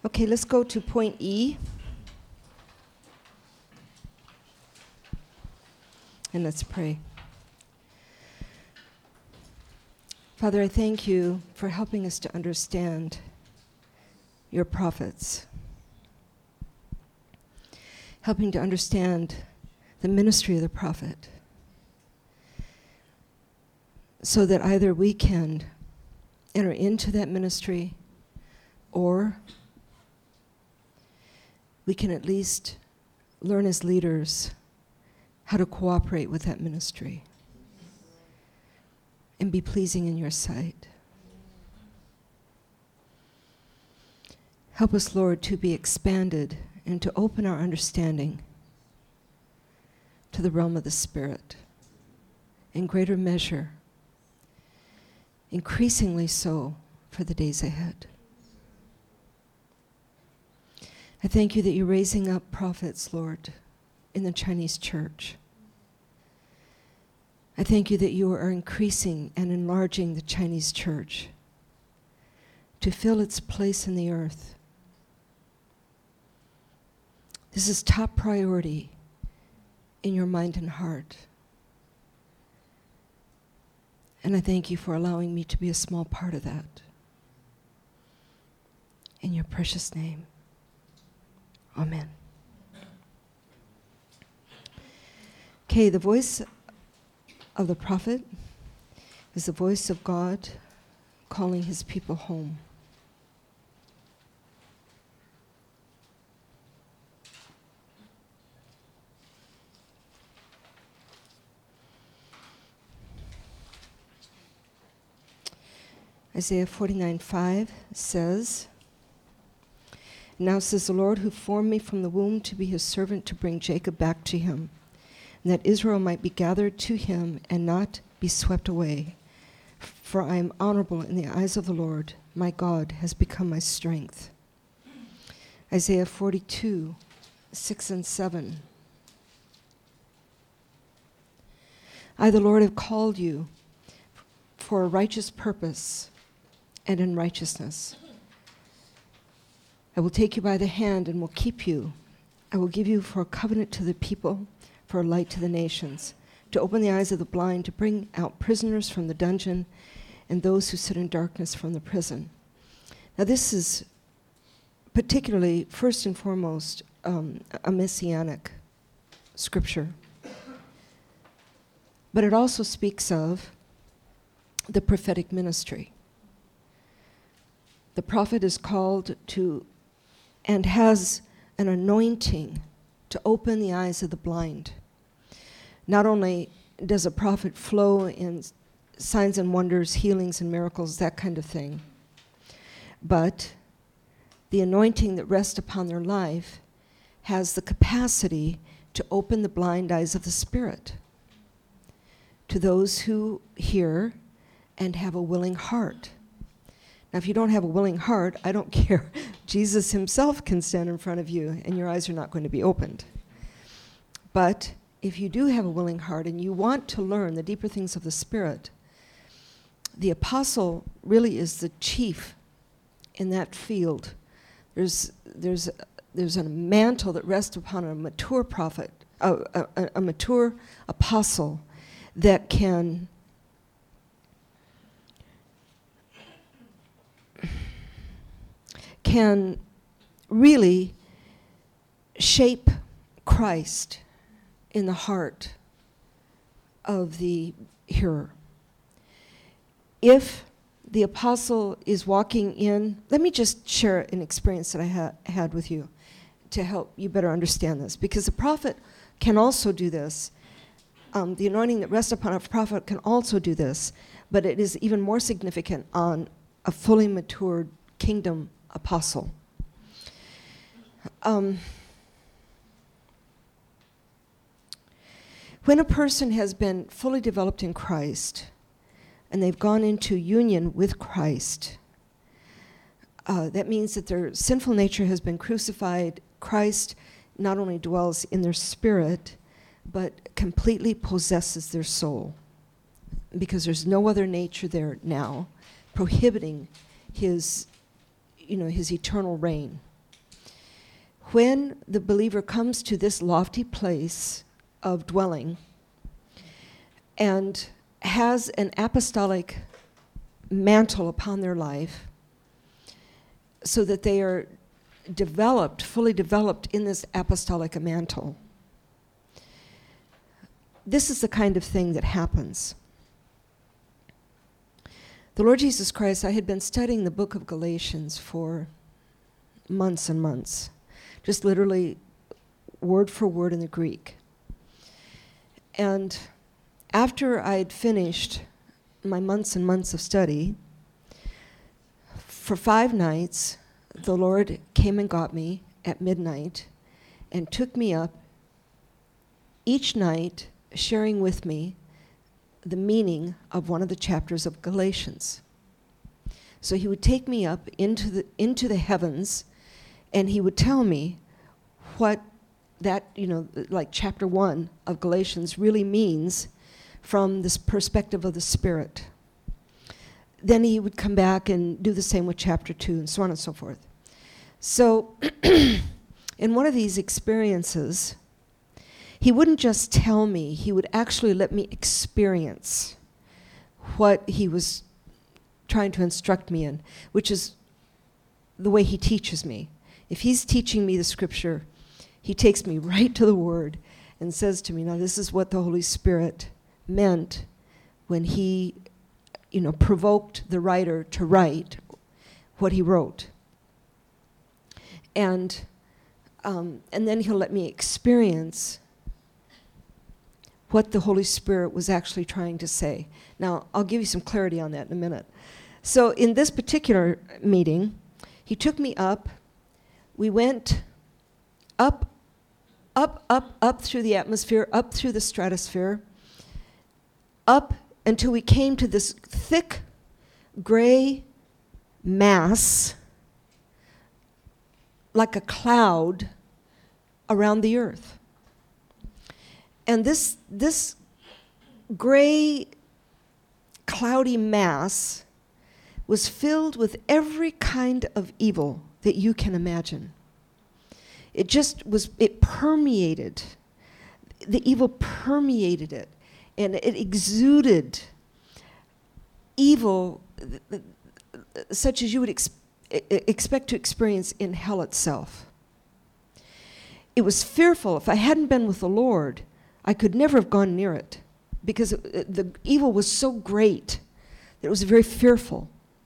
Okay, let's go to point E. And let's pray. Father, I thank you for helping us to understand your prophets, helping to understand the ministry of the prophet, so that either we can enter into that ministry or we can at least learn as leaders how to cooperate with that ministry and be pleasing in your sight. Help us, Lord, to be expanded and to open our understanding to the realm of the Spirit in greater measure, increasingly so for the days ahead. I thank you that you're raising up prophets, Lord, in the Chinese church. I thank you that you are increasing and enlarging the Chinese church to fill its place in the earth. This is top priority in your mind and heart. And I thank you for allowing me to be a small part of that. In your precious name. Amen. Okay, the voice of the prophet is the voice of God calling his people home. Isaiah 49:5 says, "Now says the Lord who formed me from the womb to be his servant to bring Jacob back to him, and that Israel might be gathered to him and not be swept away. For I am honorable in the eyes of the Lord. My God has become my strength." Isaiah 42:6 and 7. "I, the Lord, have called you for a righteous purpose and in righteousness. I will take you by the hand and will keep you. I will give you for a covenant to the people, for a light to the nations, to open the eyes of the blind, to bring out prisoners from the dungeon, and those who sit in darkness from the prison." Now this is particularly, first and foremost, a messianic scripture. But it also speaks of the prophetic ministry. The prophet is called to and has an anointing to open the eyes of the blind. Not only does a prophet flow in signs and wonders, healings and miracles, that kind of thing, but the anointing that rests upon their life has the capacity to open the blind eyes of the Spirit to those who hear and have a willing heart. Now, if you don't have a willing heart, I don't care. Jesus himself can stand in front of you and your eyes are not going to be opened. But if you do have a willing heart and you want to learn the deeper things of the Spirit, the apostle really is the chief in that field. There's a mantle that rests upon a mature prophet, a mature apostle that can really shape Christ in the heart of the hearer. If the apostle is walking in, let me just share an experience that I had with you to help you better understand this, because the prophet can also do this. The anointing that rests upon a prophet can also do this, but it is even more significant on a fully matured kingdom apostle. When a person has been fully developed in Christ and they've gone into union with Christ, that means that their sinful nature has been crucified. Christ not only dwells in their spirit, but completely possesses their soul, because there's no other nature there now prohibiting his eternal reign. when the believer comes to this lofty place of dwelling and has an apostolic mantle upon their life, so that they are developed, fully developed in this apostolic mantle, this is the kind of thing that happens. The Lord Jesus Christ, I had been studying the book of Galatians for months and months, just literally word for word in the Greek. And after I had finished my months and months of study, for 5 nights, the Lord came and got me at midnight and took me up each night, sharing with me the meaning of one of the chapters of Galatians. So he would take me up into the heavens, and he would tell me what that, like chapter 1 of Galatians really means from this perspective of the Spirit. Then he would come back and do the same with chapter 2, and so on and so forth. So in one of these experiences, he wouldn't just tell me, he would actually let me experience what he was trying to instruct me in, which is the way he teaches me. If he's teaching me the scripture, he takes me right to the word and says to me, now this is what the Holy Spirit meant when he provoked the writer to write what he wrote. And then he'll let me experience what the Holy Spirit was actually trying to say. Now, I'll give you some clarity on that in a minute. So in this particular meeting, he took me up. We went up through the atmosphere, up through the stratosphere, up until we came to this thick gray mass, like a cloud around the earth. And this gray, cloudy mass was filled with every kind of evil that you can imagine. It permeated. The evil permeated it. And it exuded evil such as you would expect to experience in hell itself. It was fearful. If I hadn't been with the Lord, I could never have gone near it, because the evil was so great that it was very fearful.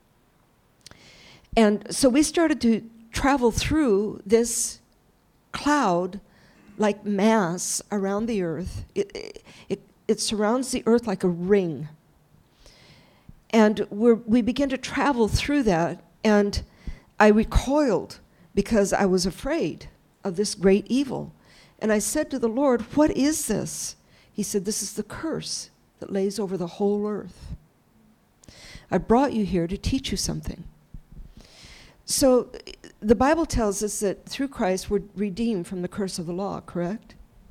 And so we started to travel through this cloud-like mass around the earth. It surrounds the earth like a ring. And we began to travel through that, and I recoiled because I was afraid of this great evil. And I said to the Lord, what is this? He said, this is the curse that lays over the whole earth. I brought you here to teach you something. So the Bible tells us that through Christ we're redeemed from the curse of the law, correct?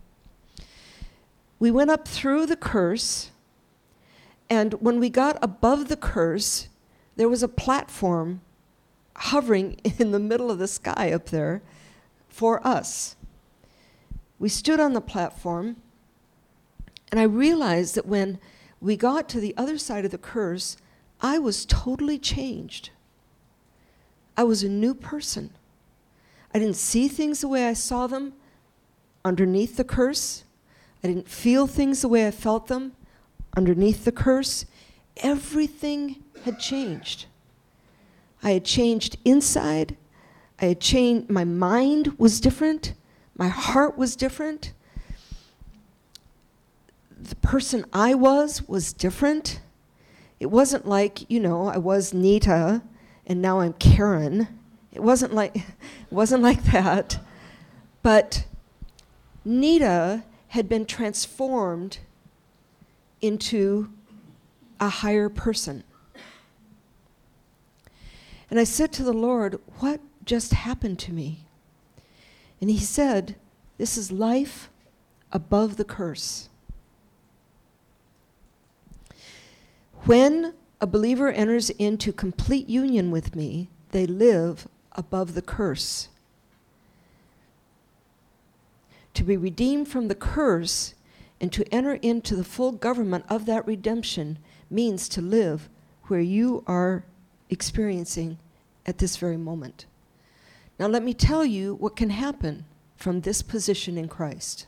We went up through the curse, and when we got above the curse, there was a platform hovering in the middle of the sky up there for us. We stood on the platform, and I realized that when we got to the other side of the curse, I was totally changed. I was a new person. I didn't see things the way I saw them underneath the curse. I didn't feel things the way I felt them underneath the curse. Everything had changed. I had changed inside. I had changed. My mind was different. My heart was different. The person I was different. It wasn't like, I was Nita and now I'm Karen. It wasn't like that. But Nita had been transformed into a higher person. And I said to the Lord, what just happened to me? And he said, this is life above the curse. When a believer enters into complete union with me, they live above the curse. To be redeemed from the curse and to enter into the full government of that redemption means to live where you are experiencing at this very moment. Now let me tell you what can happen from this position in Christ.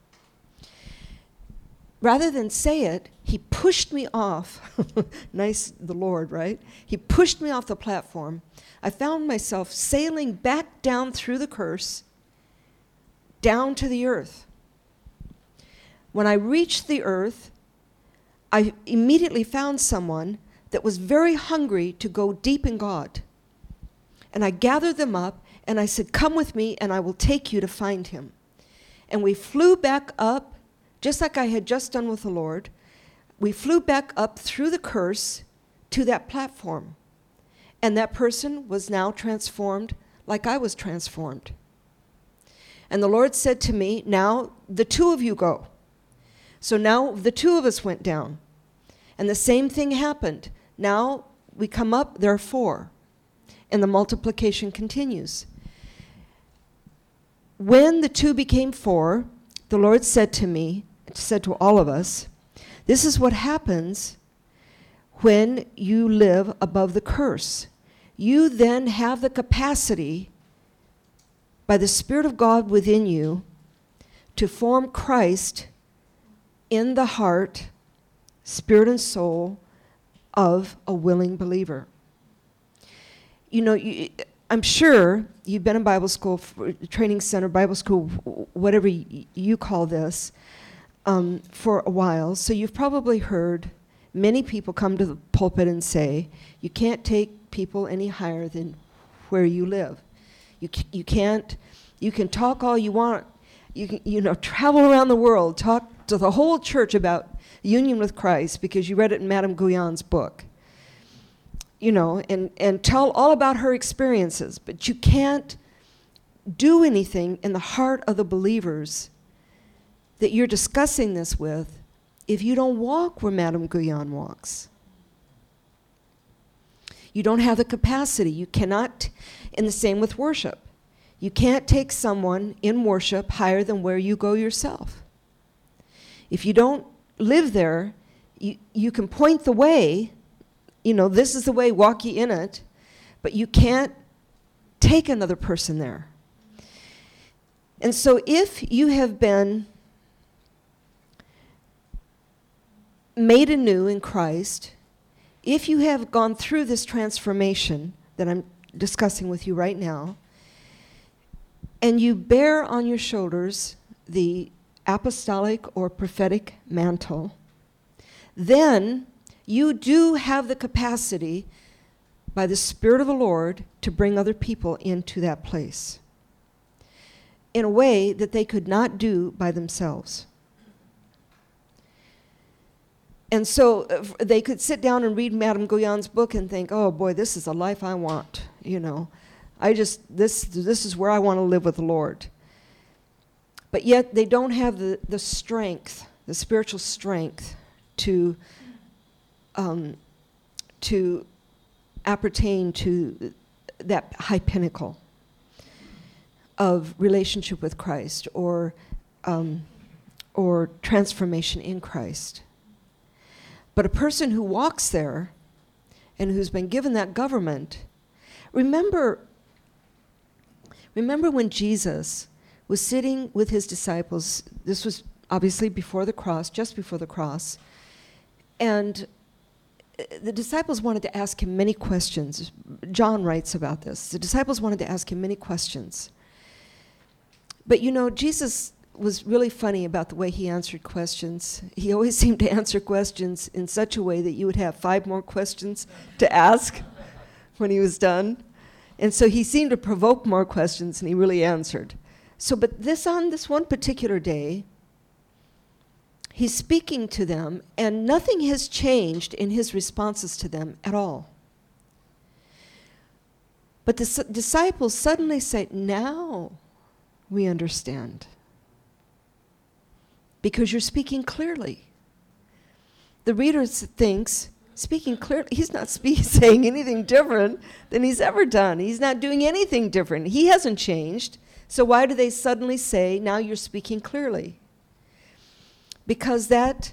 Rather than say it, he pushed me off. Nice, the Lord, right? He pushed me off the platform. I found myself sailing back down through the curse, down to the earth. When I reached the earth, I immediately found someone that was very hungry to go deep in God. And I gathered them up, and I said, come with me, and I will take you to find him. And we flew back up, just like I had just done with the Lord. We flew back up through the curse to that platform. And that person was now transformed like I was transformed. And the Lord said to me, now the two of you go. So now the two of us went down. And the same thing happened. Now we come up, there are 4. And the multiplication continues. When the 2 became 4, the Lord said to me, said to all of us, this is what happens when you live above the curse. You then have the capacity, by the Spirit of God within you, to form Christ in the heart, spirit and soul of a willing believer. You know, I'm sure you've been in Bible school, training center, Bible school, whatever you call this, for a while. So you've probably heard many people come to the pulpit and say, you can't take people any higher than where you live. You can't, you can talk all you want. You can, travel around the world, talk to the whole church about union with Christ because you read it in Madame Guyon's book. And tell all about her experiences, but you can't do anything in the heart of the believers that you're discussing this with if you don't walk where Madame Guyon walks. You don't have the capacity. You cannot, and the same with worship. You can't take someone in worship higher than where you go yourself. If you don't live there, you can point the way, this is the way, walk ye in it, but you can't take another person there. And so if you have been made anew in Christ, if you have gone through this transformation that I'm discussing with you right now, and you bear on your shoulders the apostolic or prophetic mantle, then you do have the capacity by the Spirit of the Lord to bring other people into that place in a way that they could not do by themselves. And so they could sit down and read Madame Guyon's book and think, oh boy, this is the life I want, this is where I want to live with the Lord. But yet they don't have the strength, the spiritual strength to appertain to that high pinnacle of relationship with Christ or transformation in Christ. But a person who walks there and who's been given that government, remember when Jesus was sitting with his disciples, this was obviously before the cross, just before the cross, and the disciples wanted to ask him many questions. John writes about this. The disciples wanted to ask him many questions. But Jesus was really funny about the way he answered questions. He always seemed to answer questions in such a way that you would have 5 more questions to ask when he was done. And so he seemed to provoke more questions than he really answered. But on this one particular day, he's speaking to them, and nothing has changed in his responses to them at all. But the disciples suddenly say, now we understand. Because you're speaking clearly. The reader thinks, speaking clearly, he's not saying anything different than he's ever done. He's not doing anything different. He hasn't changed. So why do they suddenly say, now you're speaking clearly? Because that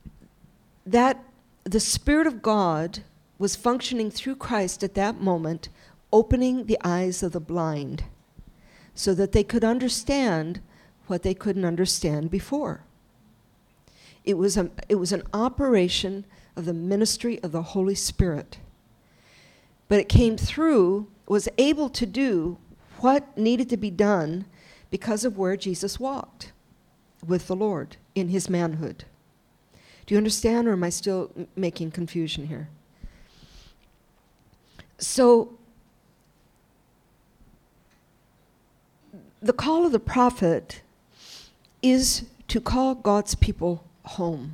the Spirit of God was functioning through Christ at that moment, opening the eyes of the blind so that they could understand what they couldn't understand before. It was an operation of the ministry of the Holy Spirit. But it came through, was able to do what needed to be done because of where Jesus walked with the Lord in his manhood. Do you understand, or am I still making confusion here? So, the call of the prophet is to call God's people home.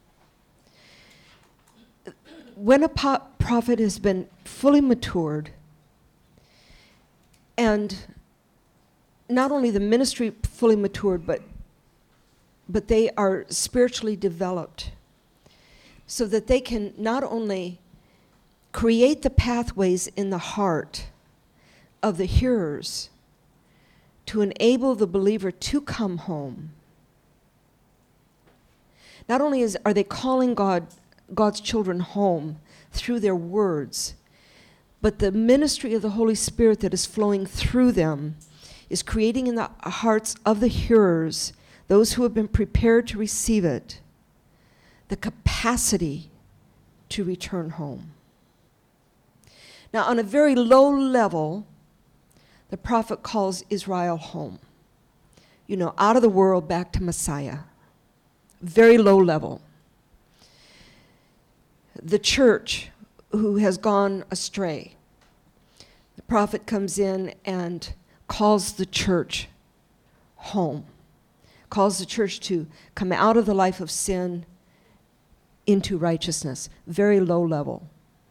When a prophet has been fully matured, and not only the ministry fully matured, but they are spiritually developed, so that they can not only create the pathways in the heart of the hearers to enable the believer to come home. Not only are they calling God's children home through their words, but the ministry of the Holy Spirit that is flowing through them is creating in the hearts of the hearers, those who have been prepared to receive it, the capacity to return home. Now, on a very low level, the prophet calls Israel home. You know, out of the world, back to Messiah. Very low level. The church who has gone astray. The prophet comes in and calls the church home. Calls the church to come out of the life of sin into righteousness. Very low level.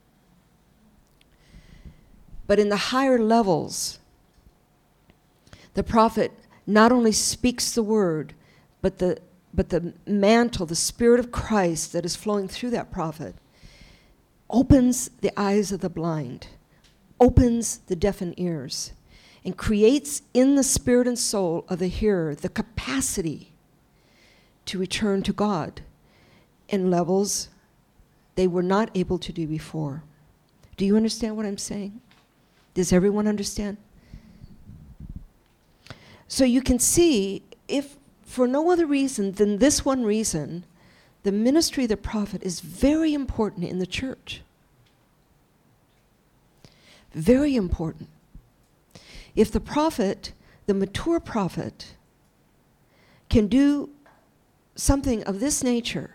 But in the higher levels, the prophet not only speaks the word, but the mantle, the Spirit of Christ that is flowing through that prophet, opens the eyes of the blind, opens the deafened ears, and creates in the spirit and soul of the hearer the capacity to return to God in levels they were not able to do before. Do you understand what I'm saying? Does everyone understand? So you can see, if for no other reason than this one reason, the ministry of the prophet is very important in the church. Very important. If the prophet, the mature prophet, can do something of this nature,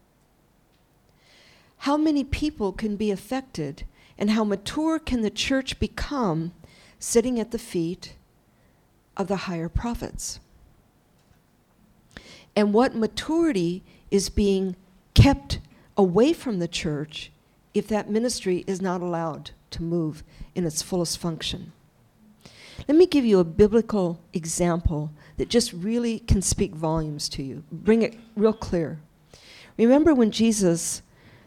how many people can be affected, and how mature can the church become sitting at the feet of the higher prophets? And what maturity is being kept away from the church if that ministry is not allowed to move in its fullest function? Let me give you a biblical example that just really can speak volumes to you. Bring it real clear. Remember when Jesus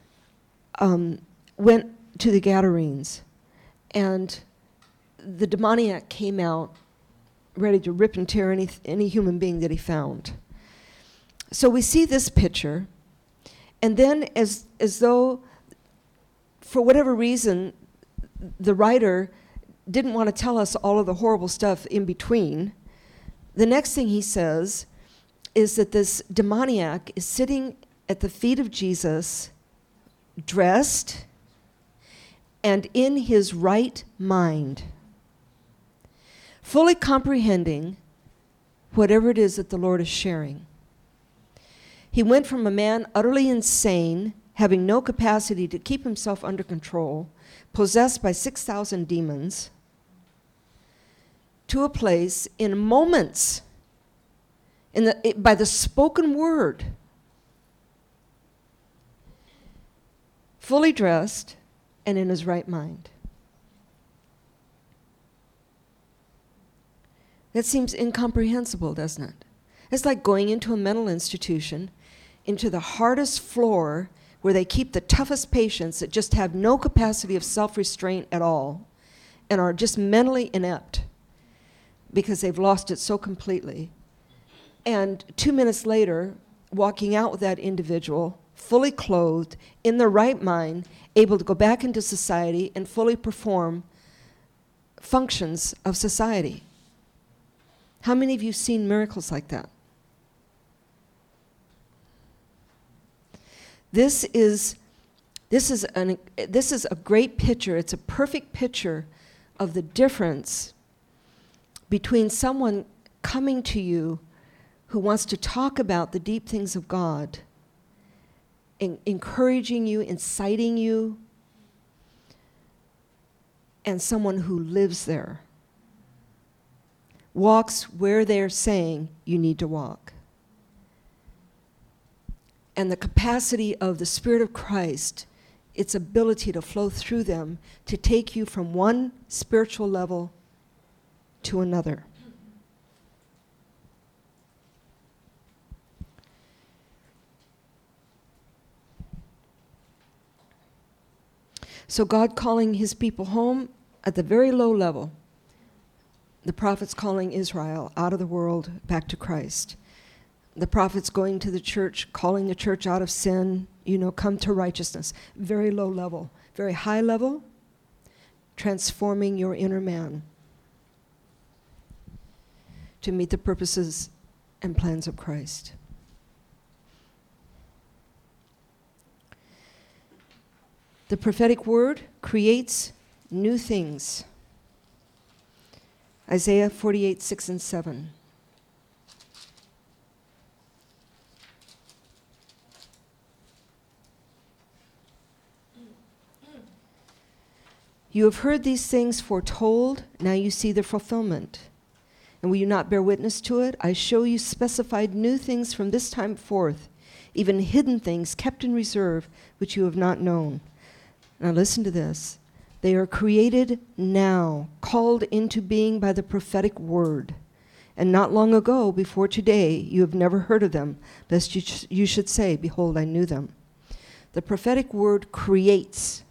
went to the Gadarenes, and the demoniac came out ready to rip and tear any human being that he found. So we see this picture, and then as though, for whatever reason, the writer didn't want to tell us all of the horrible stuff in between, the next thing he says is that this demoniac is sitting at the feet of Jesus, dressed and in his right mind, fully comprehending whatever it is that the Lord is sharing. He went from a man utterly insane, having no capacity to keep himself under control, possessed by 6,000 demons, to a place in moments, by the spoken word, fully dressed and in his right mind. That seems incomprehensible, doesn't it? It's like going into a mental institution, into the hardest floor where they keep the toughest patients that just have no capacity of self-restraint at all and are just mentally inept. because they've lost it so completely. And 2 minutes later, walking out with that individual, fully clothed, in their right mind, able to go back into society and fully perform functions of society. How many of you have seen miracles like that? This is a great picture. It's a perfect picture of the difference between someone coming to you who wants to talk about the deep things of God, encouraging you, inciting you, and someone who lives there, walks where they're saying you need to walk. And the capacity of the Spirit of Christ, its ability to flow through them to take you from one spiritual level to another. So God calling his people home at the very low level. The prophets calling Israel out of the world back to Christ. The prophets going to the church, calling the church out of sin, come to righteousness. Very low level. Very high level, transforming your inner man to meet the purposes and plans of Christ. The prophetic word creates new things. Isaiah 48, 6 and 7. You have heard these things foretold, now you see their fulfillment. And will you not bear witness to it? I show you specified new things from this time forth, even hidden things kept in reserve, which you have not known. Now listen to this. They are created now, called into being by the prophetic word. And not long ago, before today, you have never heard of them, lest you should say, behold, I knew them. The prophetic word creates.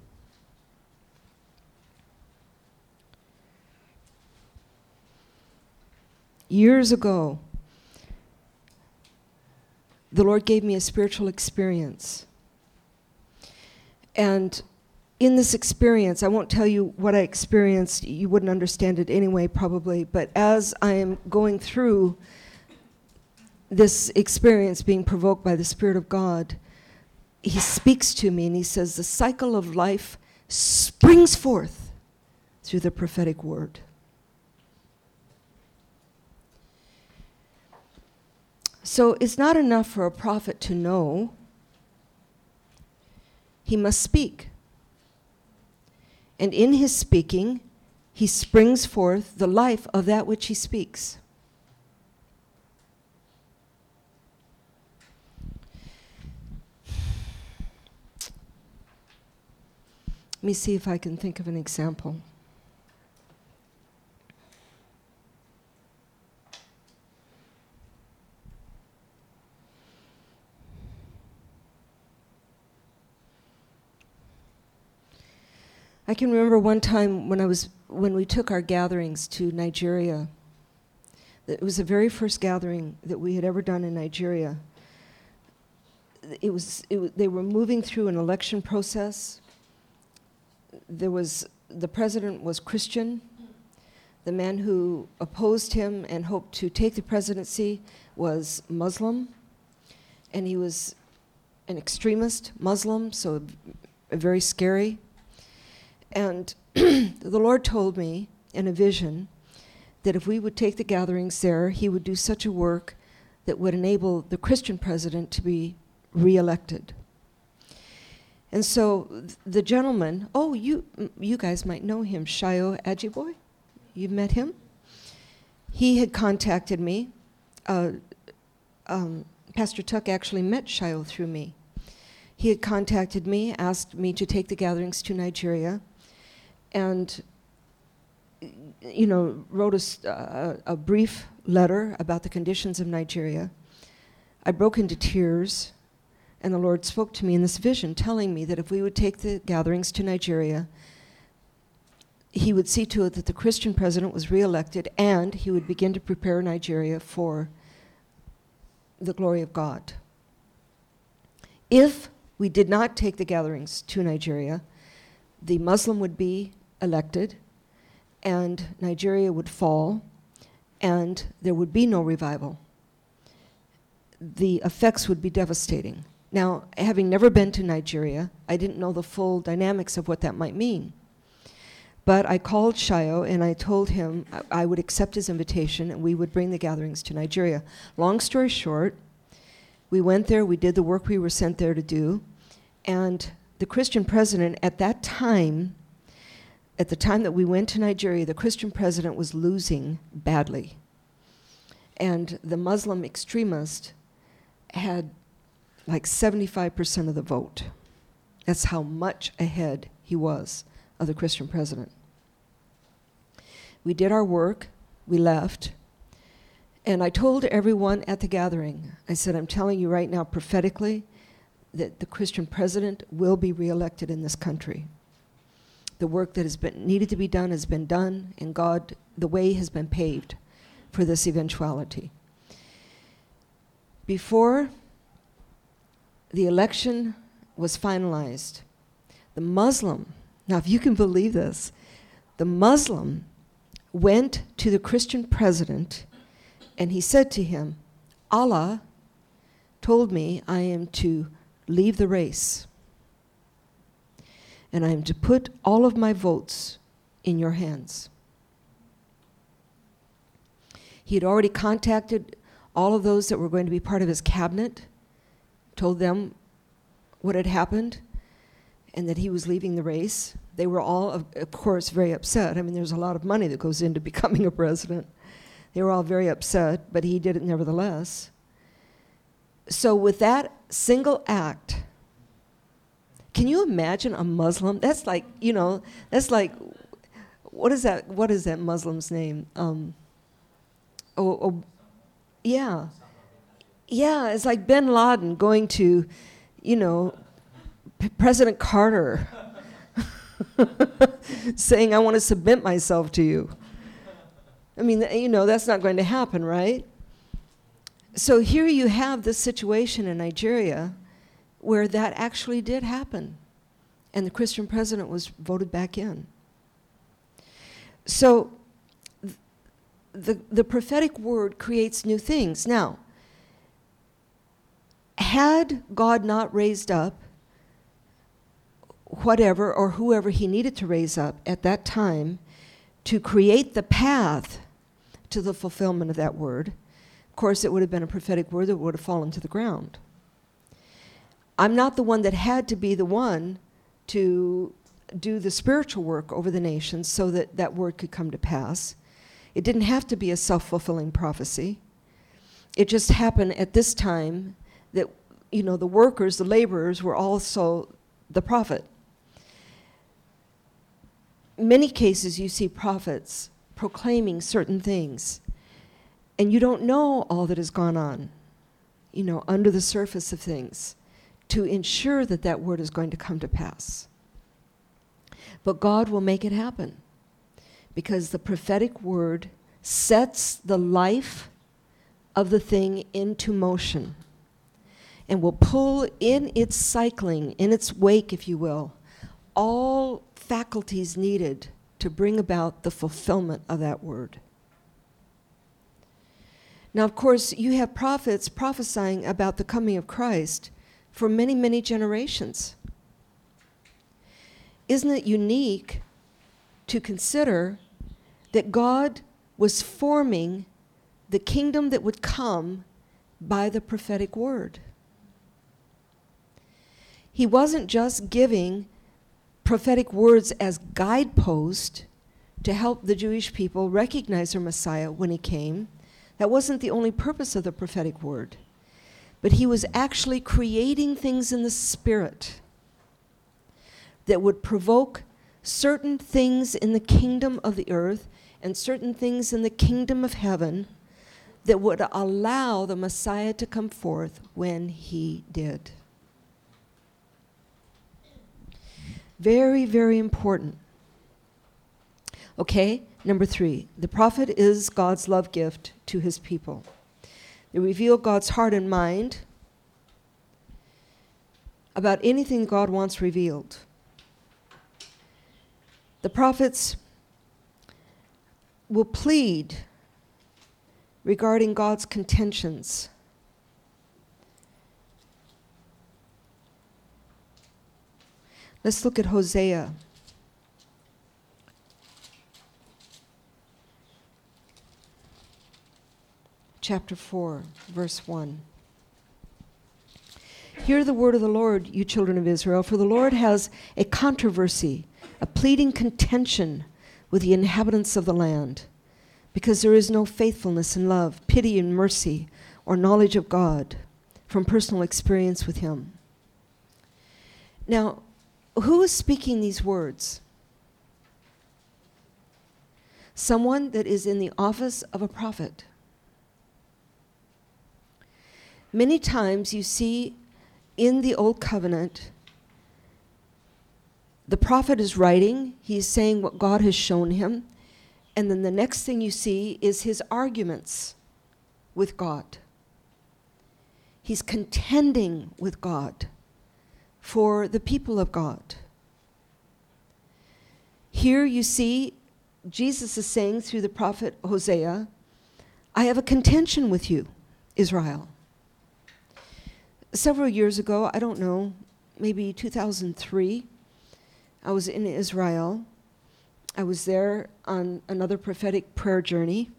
Years ago, the Lord gave me a spiritual experience. And in this experience, I won't tell you what I experienced, you wouldn't understand it anyway probably, but as I am going through this experience being provoked by the Spirit of God, he speaks to me and he says, the cycle of life springs forth through the prophetic word. So it's not enough for a prophet to know. He must speak. And in his speaking, he springs forth the life of that which he speaks. Let me see if I can think of an example. I can remember one time when we took our gatherings to Nigeria. It was the very first gathering that we had ever done in Nigeria. They were moving through an election process. The president was Christian. The man who opposed him and hoped to take the presidency was Muslim. And he was an extremist Muslim, so very scary. And the Lord told me in a vision that if we would take the gatherings there, he would do such a work that would enable the Christian president to be reelected. And so the gentleman, you guys might know him, Shayo Ajiboye. You've met him? He had contacted me. Pastor Tuck actually met Shayo through me. He had contacted me, asked me to take the gatherings to Nigeria, and wrote a brief letter about the conditions of Nigeria. I broke into tears, and the Lord spoke to me in this vision, telling me that if we would take the gatherings to Nigeria, he would see to it that the Christian president was reelected, and he would begin to prepare Nigeria for the glory of God. If we did not take the gatherings to Nigeria, the Muslim would be elected, and Nigeria would fall, and there would be no revival. The effects would be devastating. Now, having never been to Nigeria, I didn't know the full dynamics of what that might mean. But I called Shayo and I told him I would accept his invitation and we would bring the gatherings to Nigeria. Long story short, we went there, we did the work we were sent there to do, and the Christian president at that time, at the time that we went to Nigeria, the Christian president was losing badly. And the Muslim extremist had like 75% of the vote. That's how much ahead he was of the Christian president. We did our work, we left, and I told everyone at the gathering, I said, I'm telling you right now prophetically that the Christian president will be reelected in this country. The work that has been needed to be done has been done, and God, the way has been paved for this eventuality. Before the election was finalized, the Muslim, now if you can believe this, the Muslim went to the Christian president and he said to him, Allah told me I am to leave the race and I am to put all of my votes in your hands. He had already contacted all of those that were going to be part of his cabinet, told them what had happened and that he was leaving the race. They were all, of course, very upset. I mean, there's a lot of money that goes into becoming a president. They were all very upset, but he did it nevertheless. So with that single act, can you imagine a Muslim? That's like, you know, that's like, what is that Muslim's name? Yeah. Yeah, it's like bin Laden going to, you know, President Carter saying, I want to submit myself to you. I mean, you know, that's not going to happen, right? So here you have this situation in Nigeria where that actually did happen, and the Christian president was voted back in. So the prophetic word creates new things. Now, had God not raised up whatever or whoever he needed to raise up at that time to create the path to the fulfillment of that word, of course it would have been a prophetic word that would have fallen to the ground. I'm not the one that had to be the one to do the spiritual work over the nations so that that word could come to pass. It didn't have to be a self-fulfilling prophecy. It just happened at this time that, you know, the workers, the laborers were also the prophet. Many cases you see prophets proclaiming certain things, and you don't know all that has gone on, you know, under the surface of things to ensure that that word is going to come to pass. But God will make it happen because the prophetic word sets the life of the thing into motion and will pull in its cycling, in its wake, if you will, all faculties needed to bring about the fulfillment of that word. Now, of course, you have prophets prophesying about the coming of Christ for many, many generations. Isn't it unique to consider that God was forming the kingdom that would come by the prophetic word? He wasn't just giving prophetic words as guideposts to help the Jewish people recognize their Messiah when he came. That wasn't the only purpose of the prophetic word. But he was actually creating things in the spirit that would provoke certain things in the kingdom of the earth and certain things in the kingdom of heaven that would allow the Messiah to come forth when he did. Very, very important. Okay, number 3. The prophet is God's love gift to his people. They reveal God's heart and mind about anything God wants revealed. The prophets will plead regarding God's contentions. Let's look at Hosea. Chapter 4, verse 1. Hear the word of the Lord, you children of Israel, for the Lord has a controversy, a pleading contention with the inhabitants of the land, because there is no faithfulness and love, pity and mercy, or knowledge of God from personal experience with him. Now, who is speaking these words? Someone that is in the office of a prophet. Many times you see in the Old Covenant, the prophet is writing, he's saying what God has shown him, and then the next thing you see is his arguments with God. He's contending with God for the people of God. Here you see Jesus is saying through the prophet Hosea, I have a contention with you, Israel. Several years ago, I don't know, maybe 2003, I was in Israel. I was there on another prophetic prayer journey,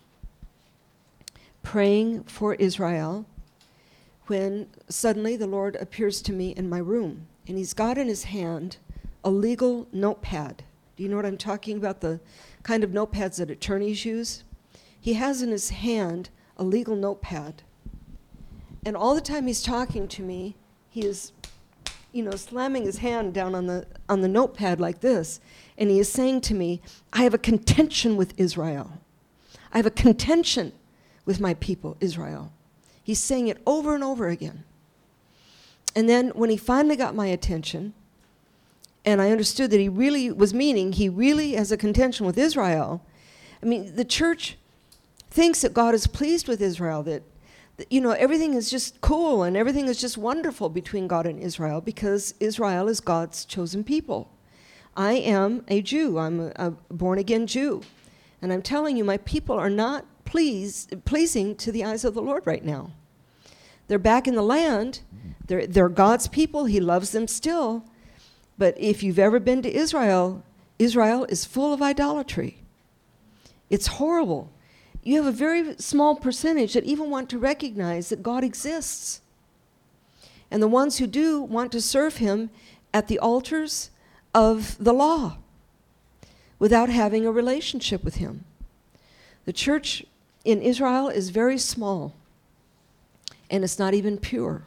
praying for Israel, when suddenly the Lord appears to me in my room, and he's got in his hand a legal notepad. Do you know what I'm talking about? The kind of notepads that attorneys use? He has in his hand a legal notepad. And all the time he's talking to me, he is, slamming his hand down on the notepad like this, and he is saying to me, I have a contention with Israel. I have a contention with my people, Israel. He's saying it over and over again. And then when he finally got my attention, and I understood that he really was meaning, he really has a contention with Israel. I mean, the church thinks that God is pleased with Israel, that everything is just cool and everything is just wonderful between God and Israel because Israel is God's chosen people. I am a Jew. I'm a born-again Jew. And I'm telling you, my people are not pleasing to the eyes of the Lord right now. They're back in the land. They're God's people. He loves them still. But if you've ever been to Israel, Israel is full of idolatry. It's horrible. You have a very small percentage that even want to recognize that God exists. And the ones who do want to serve him at the altars of the law without having a relationship with him. The church in Israel is very small, and it's not even pure.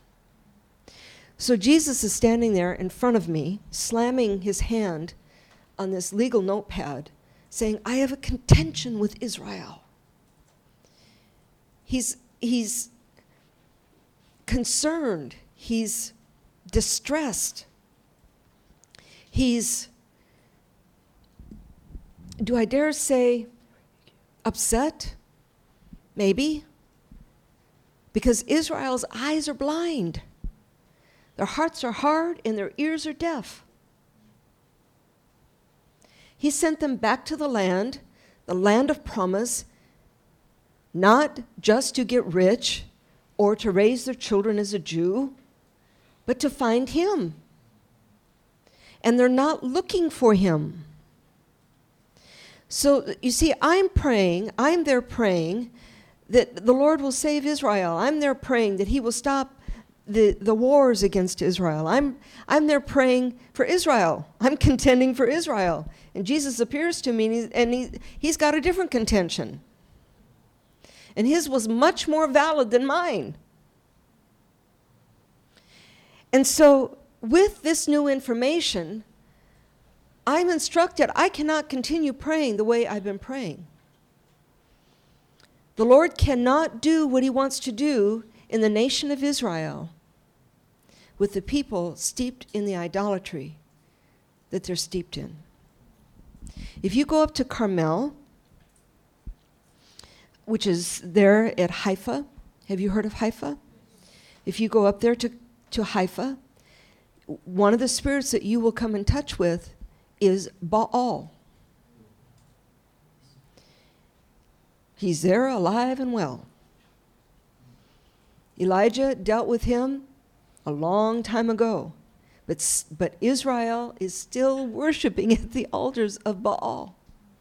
So Jesus is standing there in front of me, slamming his hand on this legal notepad, saying, I have a contention with Israel. He's concerned. He's distressed. He's, do I dare say, upset? Maybe. Because Israel's eyes are blind. Their hearts are hard and their ears are deaf. He sent them back to the land of promise, not just to get rich or to raise their children as a Jew, but to find him. And they're not looking for him. So you see, I'm there praying that the Lord will save Israel. I'm there praying that he will stop the wars against Israel. I'm there praying for Israel. I'm contending for Israel. And Jesus appears to me, and he's got a different contention. And his was much more valid than mine. And so with this new information, I'm instructed I cannot continue praying the way I've been praying. The Lord cannot do what he wants to do in the nation of Israel with the people steeped in the idolatry that they're steeped in. If you go up to Carmel, which is there at Haifa, have you heard of Haifa? If you go up there to Haifa, one of the spirits that you will come in touch with is Baal. He's there alive and well. Elijah dealt with him a long time ago, but Israel is still worshiping at the altars of Baal.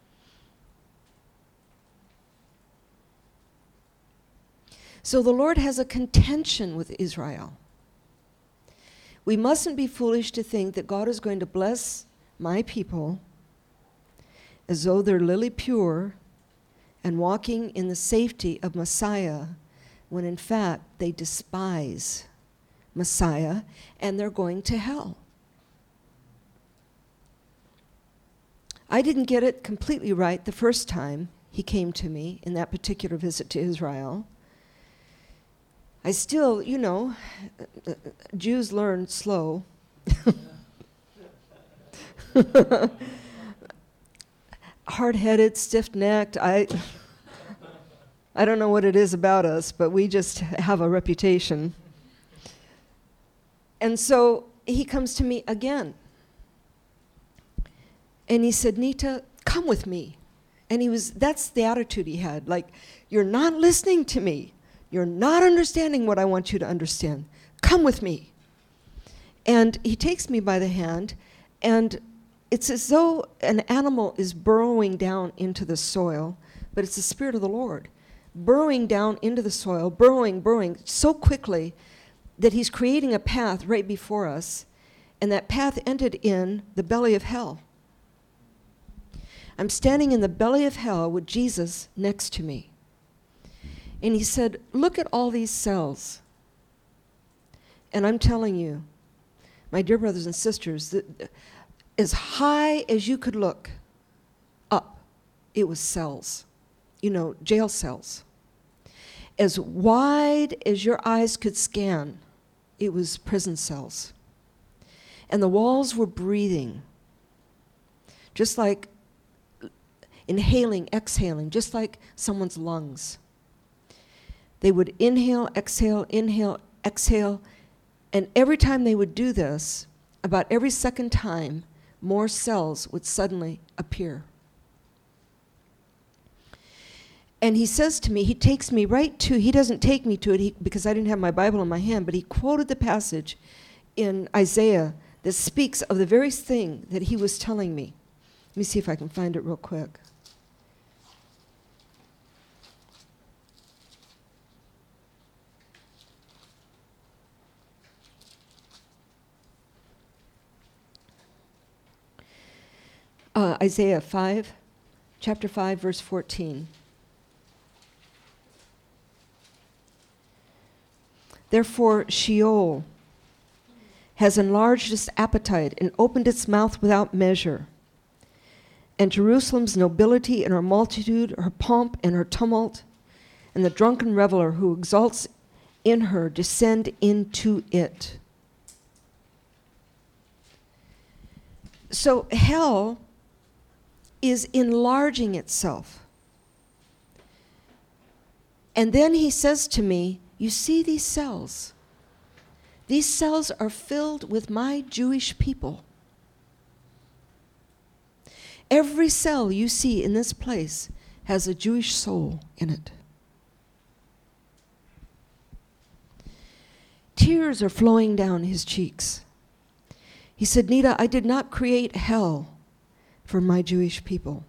So the Lord has a contention with Israel. We mustn't be foolish to think that God is going to bless my people as though they're lily pure and walking in the safety of Messiah, when in fact they despise Messiah and they're going to hell. I didn't get it completely right the first time he came to me in that particular visit to Israel. I still, Jews learn slow. Hard-headed, stiff-necked. I don't know what it is about us, but we just have a reputation. And so he comes to me again. And he said, Nita, come with me. And that's the attitude he had. Like, you're not listening to me. You're not understanding what I want you to understand. Come with me. And he takes me by the hand, and it's as though an animal is burrowing down into the soil, but it's the Spirit of the Lord burrowing down into the soil, burrowing so quickly that he's creating a path right before us, and that path ended in the belly of hell. I'm standing in the belly of hell with Jesus next to me. And he said, look at all these cells. And I'm telling you, my dear brothers and sisters, that as high as you could look up, it was cells, jail cells. As wide as your eyes could scan, it was prison cells. And the walls were breathing, just like inhaling, exhaling, just like someone's lungs. They would inhale, exhale, and every time they would do this, about every second time, more cells would suddenly appear. And he says to me, he takes me right to, he doesn't take me to it because I didn't have my Bible in my hand, but he quoted the passage in Isaiah that speaks of the very thing that he was telling me. Let me see if I can find it real quick. Isaiah 5, chapter 5, verse 14. Therefore Sheol has enlarged its appetite and opened its mouth without measure. And Jerusalem's nobility and her multitude, her pomp and her tumult, and the drunken reveler who exalts in her descend into it. So hell is enlarging itself. And then he says to me, you see these cells? These cells are filled with my Jewish people. Every cell you see in this place has a Jewish soul in it. Tears are flowing down his cheeks. He said, Nita, I did not create hell for my Jewish people.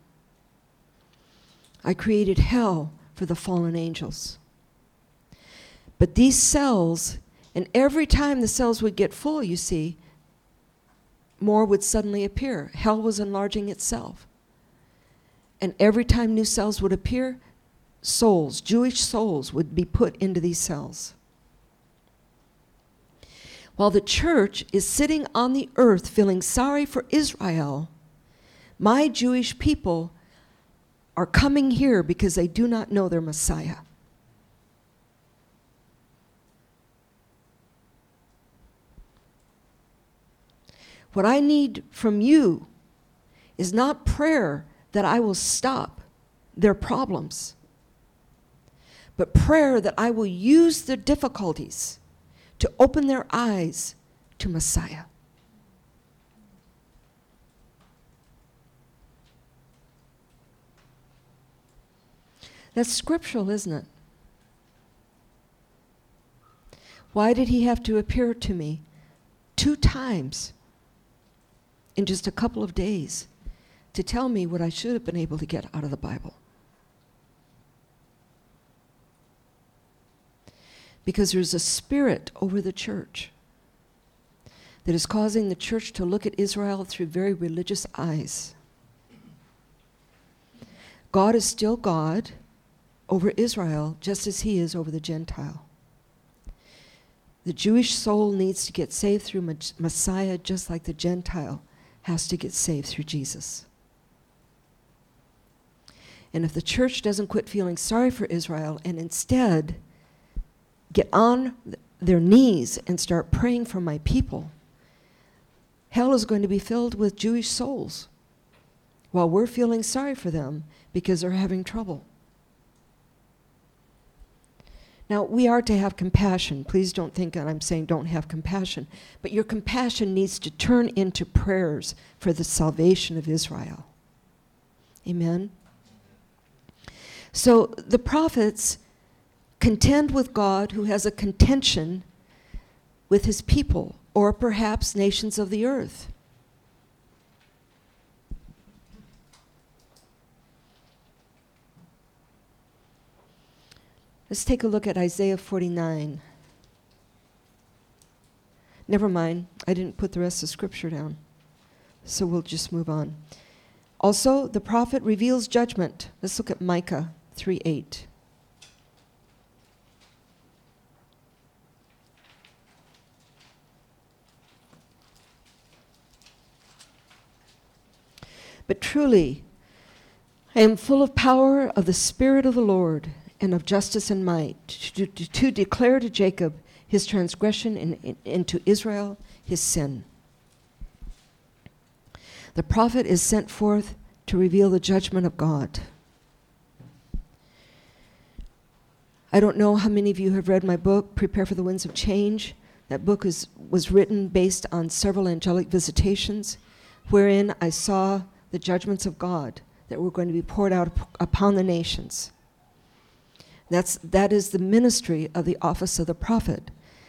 I created hell for the fallen angels. But these cells, and every time the cells would get full, you see, more would suddenly appear. Hell was enlarging itself. And every time new cells would appear, souls, Jewish souls, would be put into these cells. While the church is sitting on the earth feeling sorry for Israel, my Jewish people are coming here because they do not know their Messiah. What I need from you is not prayer that I will stop their problems, but prayer that I will use their difficulties to open their eyes to Messiah. That's scriptural, isn't it? Why did he have to appear to me 2 times in just a couple of days to tell me what I should have been able to get out of the Bible? Because there's a spirit over the church that is causing the church to look at Israel through very religious eyes. God is still God over Israel, just as he is over the Gentile. The Jewish soul needs to get saved through Messiah, just like the Gentile has to get saved through Jesus. And if the church doesn't quit feeling sorry for Israel and instead get on their knees and start praying for my people, hell is going to be filled with Jewish souls while we're feeling sorry for them because they're having trouble. Now, we are to have compassion. Please don't think that I'm saying don't have compassion. But your compassion needs to turn into prayers for the salvation of Israel. Amen? So the prophets contend with God, who has a contention with his people, or perhaps nations of the earth. Let's take a look at Isaiah 49. Never mind, I didn't put the rest of Scripture down, so we'll just move on. Also, the prophet reveals judgment. Let's look at Micah 3:8. But truly, I am full of power of the Spirit of the Lord, and of justice and might, to declare to Jacob his transgression and to Israel his sin. The prophet is sent forth to reveal the judgment of God. I don't know how many of you have read my book, Prepare for the Winds of Change. That book was written based on several angelic visitations, wherein I saw the judgments of God that were going to be poured out upon the nations. That is the ministry of the office of the prophet.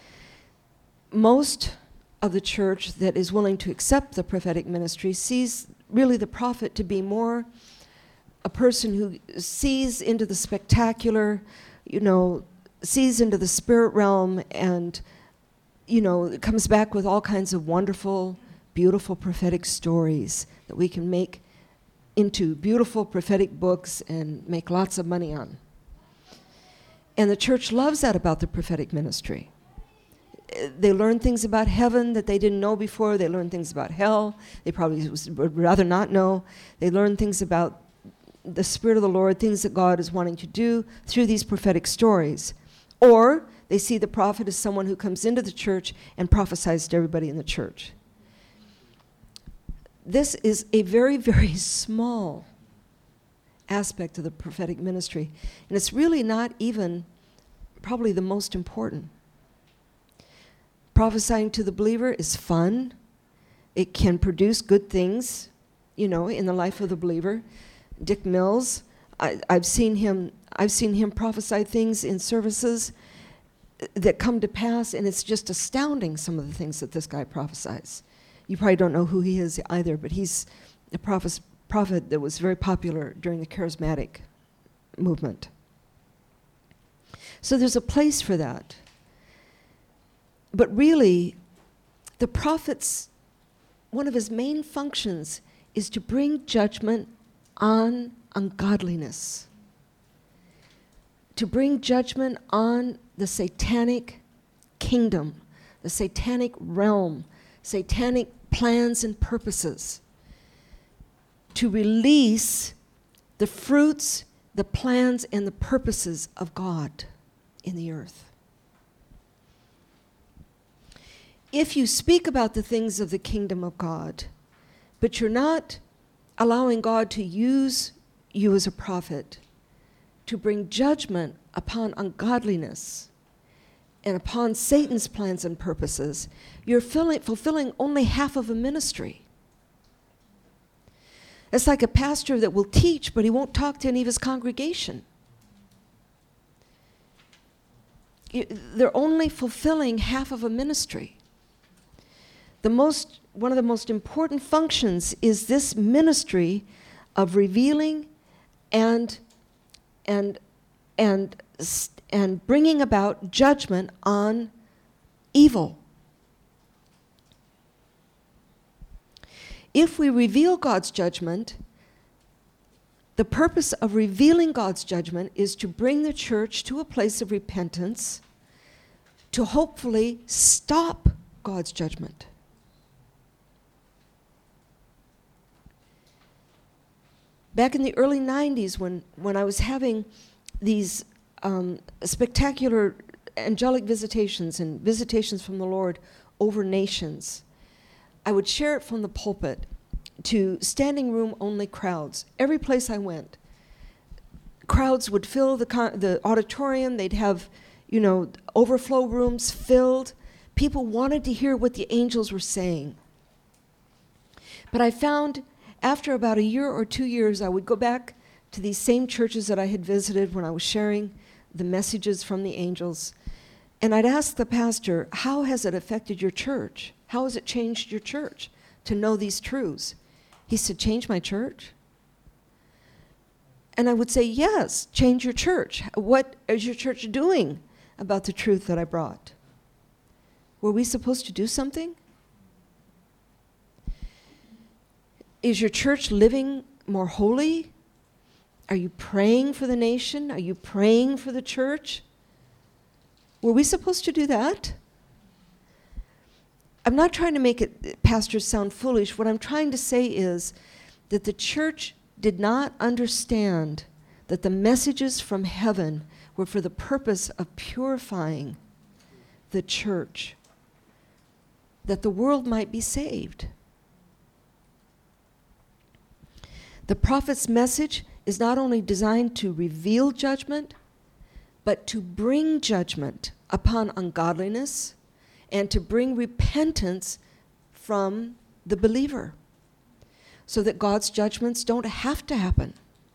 Most of the church that is willing to accept the prophetic ministry sees really the prophet to be more a person who sees into the spectacular, sees into the spirit realm, and, comes back with all kinds of wonderful, beautiful prophetic stories that we can make into beautiful prophetic books and make lots of money on. And the church loves that about the prophetic ministry. They learn things about heaven that they didn't know before. They learn things about hell they probably would rather not know. They learn things about the Spirit of the Lord, things that God is wanting to do through these prophetic stories. Or they see the prophet as someone who comes into the church and prophesies to everybody in the church. This is a very, very small aspect of the prophetic ministry. And it's really not even probably the most important. Prophesying to the believer is fun. It can produce good things, in the life of the believer. Dick Mills, I've seen him prophesy things in services that come to pass, and it's just astounding, some of the things that this guy prophesies. You probably don't know who he is either, but he's a prophet that was very popular during the charismatic movement. So there's a place for that. But really, the prophet's, one of his main functions is to bring judgment on ungodliness, to bring judgment on the satanic kingdom, the satanic realm, satanic plans and purposes, to release the fruits, the plans, and the purposes of God in the earth. If you speak about the things of the kingdom of God, but you're not allowing God to use you as a prophet to bring judgment upon ungodliness and upon Satan's plans and purposes, you're fulfilling only half of a ministry. It's like a pastor that will teach, but he won't talk to any of his congregation. They're only fulfilling half of a ministry. One of the most important functions is this ministry of revealing and bringing about judgment on evil. If we reveal God's judgment, the purpose of revealing God's judgment is to bring the church to a place of repentance, to hopefully stop God's judgment. Back in the early 90s, when I was having these spectacular angelic visitations and visitations from the Lord over nations, I would share it from the pulpit to standing room only crowds. Every place I went, crowds would fill the auditorium. They'd have, overflow rooms filled. People wanted to hear what the angels were saying. But I found after about a year or 2 years, I would go back to these same churches that I had visited when I was sharing the messages from the angels. And I'd ask the pastor, how has it affected your church? How has it changed your church to know these truths? He said, change my church? And I would say, yes, change your church. What is your church doing about the truth that I brought? Were we supposed to do something? Is your church living more holy? Are you praying for the nation? Are you praying for the church? Were we supposed to do that? I'm not trying to make pastors sound foolish. What I'm trying to say is that the church did not understand that the messages from heaven were for the purpose of purifying the church, that the world might be saved. The prophet's message is not only designed to reveal judgment, but to bring judgment upon ungodliness and to bring repentance from the believer so that God's judgments don't have to happen.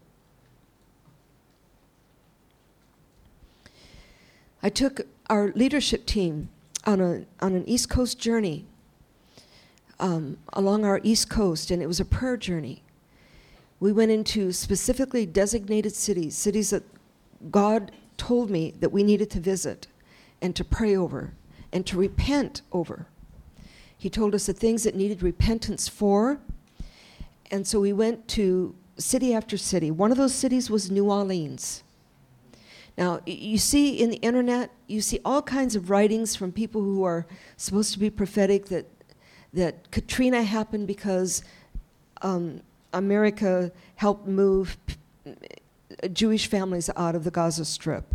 I took our leadership team on an East Coast journey along our East Coast, and it was a prayer journey. We went into specifically designated cities that God told me that we needed to visit and to pray over and to repent over. He told us the things that needed repentance for, and so we went to city after city. One of those cities was New Orleans. Now, you see in the internet, you see all kinds of writings from people who are supposed to be prophetic that Katrina happened because America helped move Jewish families out of the Gaza Strip.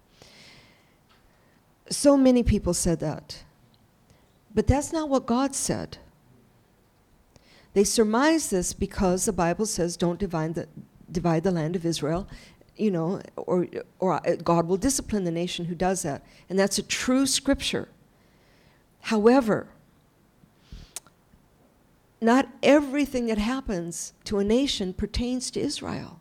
So many people said that. But that's not what God said. They surmise this because the Bible says don't divide the land of Israel, or God will discipline the nation who does that. And that's a true scripture. However, not everything that happens to a nation pertains to Israel.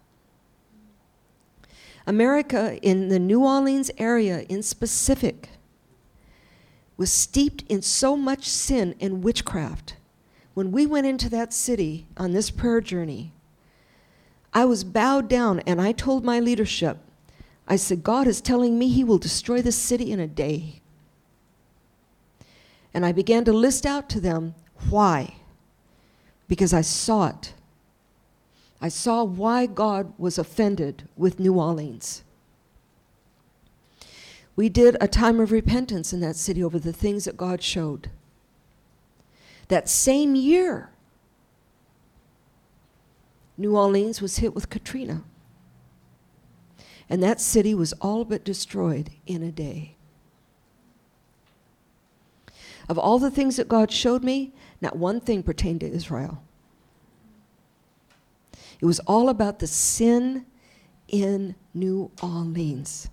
America, in the New Orleans area in specific, was steeped in so much sin and witchcraft. When we went into that city on this prayer journey, I was bowed down and I told my leadership, I said, God is telling me he will destroy this city in a day. And I began to list out to them why. Because I saw it. I saw why God was offended with New Orleans. We did a time of repentance in that city over the things that God showed. That same year, New Orleans was hit with Katrina. And that city was all but destroyed in a day. Of all the things that God showed me, not one thing pertained to Israel. It was all about the sin in New Orleans.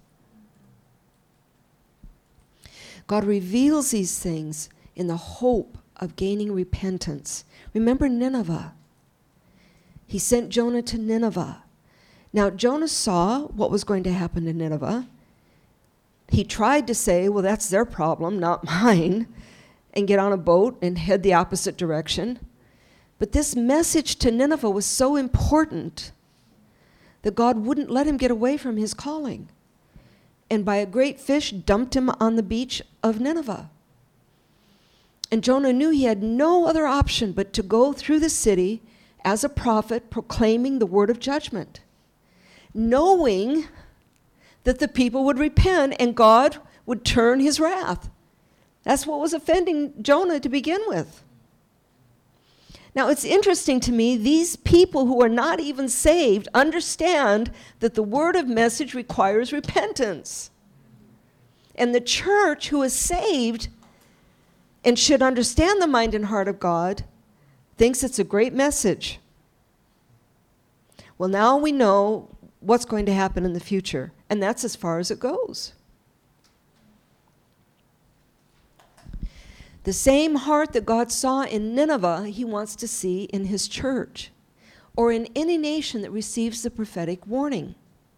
God reveals these things in the hope of gaining repentance. Remember Nineveh. He sent Jonah to Nineveh. Now, Jonah saw what was going to happen to Nineveh. He tried to say, well, that's their problem, not mine, and get on a boat and head the opposite direction. But this message to Nineveh was so important that God wouldn't let him get away from his calling. And by a great fish dumped him on the beach of Nineveh. And Jonah knew he had no other option but to go through the city as a prophet proclaiming the word of judgment, knowing that the people would repent and God would turn his wrath. That's what was offending Jonah to begin with. Now, it's interesting to me, these people who are not even saved understand that the word of message requires repentance. And the church who is saved and should understand the mind and heart of God thinks it's a great message. Well, now we know what's going to happen in the future, and that's as far as it goes. The same heart that God saw in Nineveh, he wants to see in his church, or in any nation that receives the prophetic warning.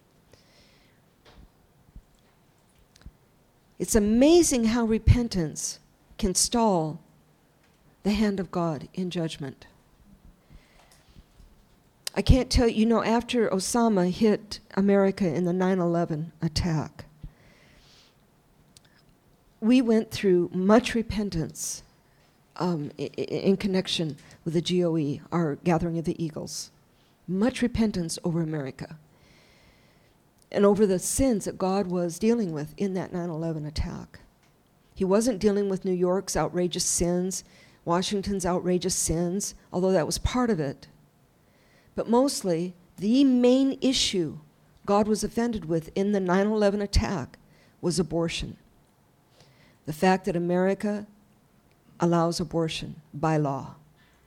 It's amazing how repentance can stall the hand of God in judgment. I can't tell you, after Osama hit America in the 9/11 attack, we went through much repentance in connection with the GOE, our Gathering of the Eagles. Much repentance over America and over the sins that God was dealing with in that 9/11 attack. He wasn't dealing with New York's outrageous sins, Washington's outrageous sins, although that was part of it. But mostly, the main issue God was offended with in the 9/11 attack was abortion. The fact that America allows abortion by law.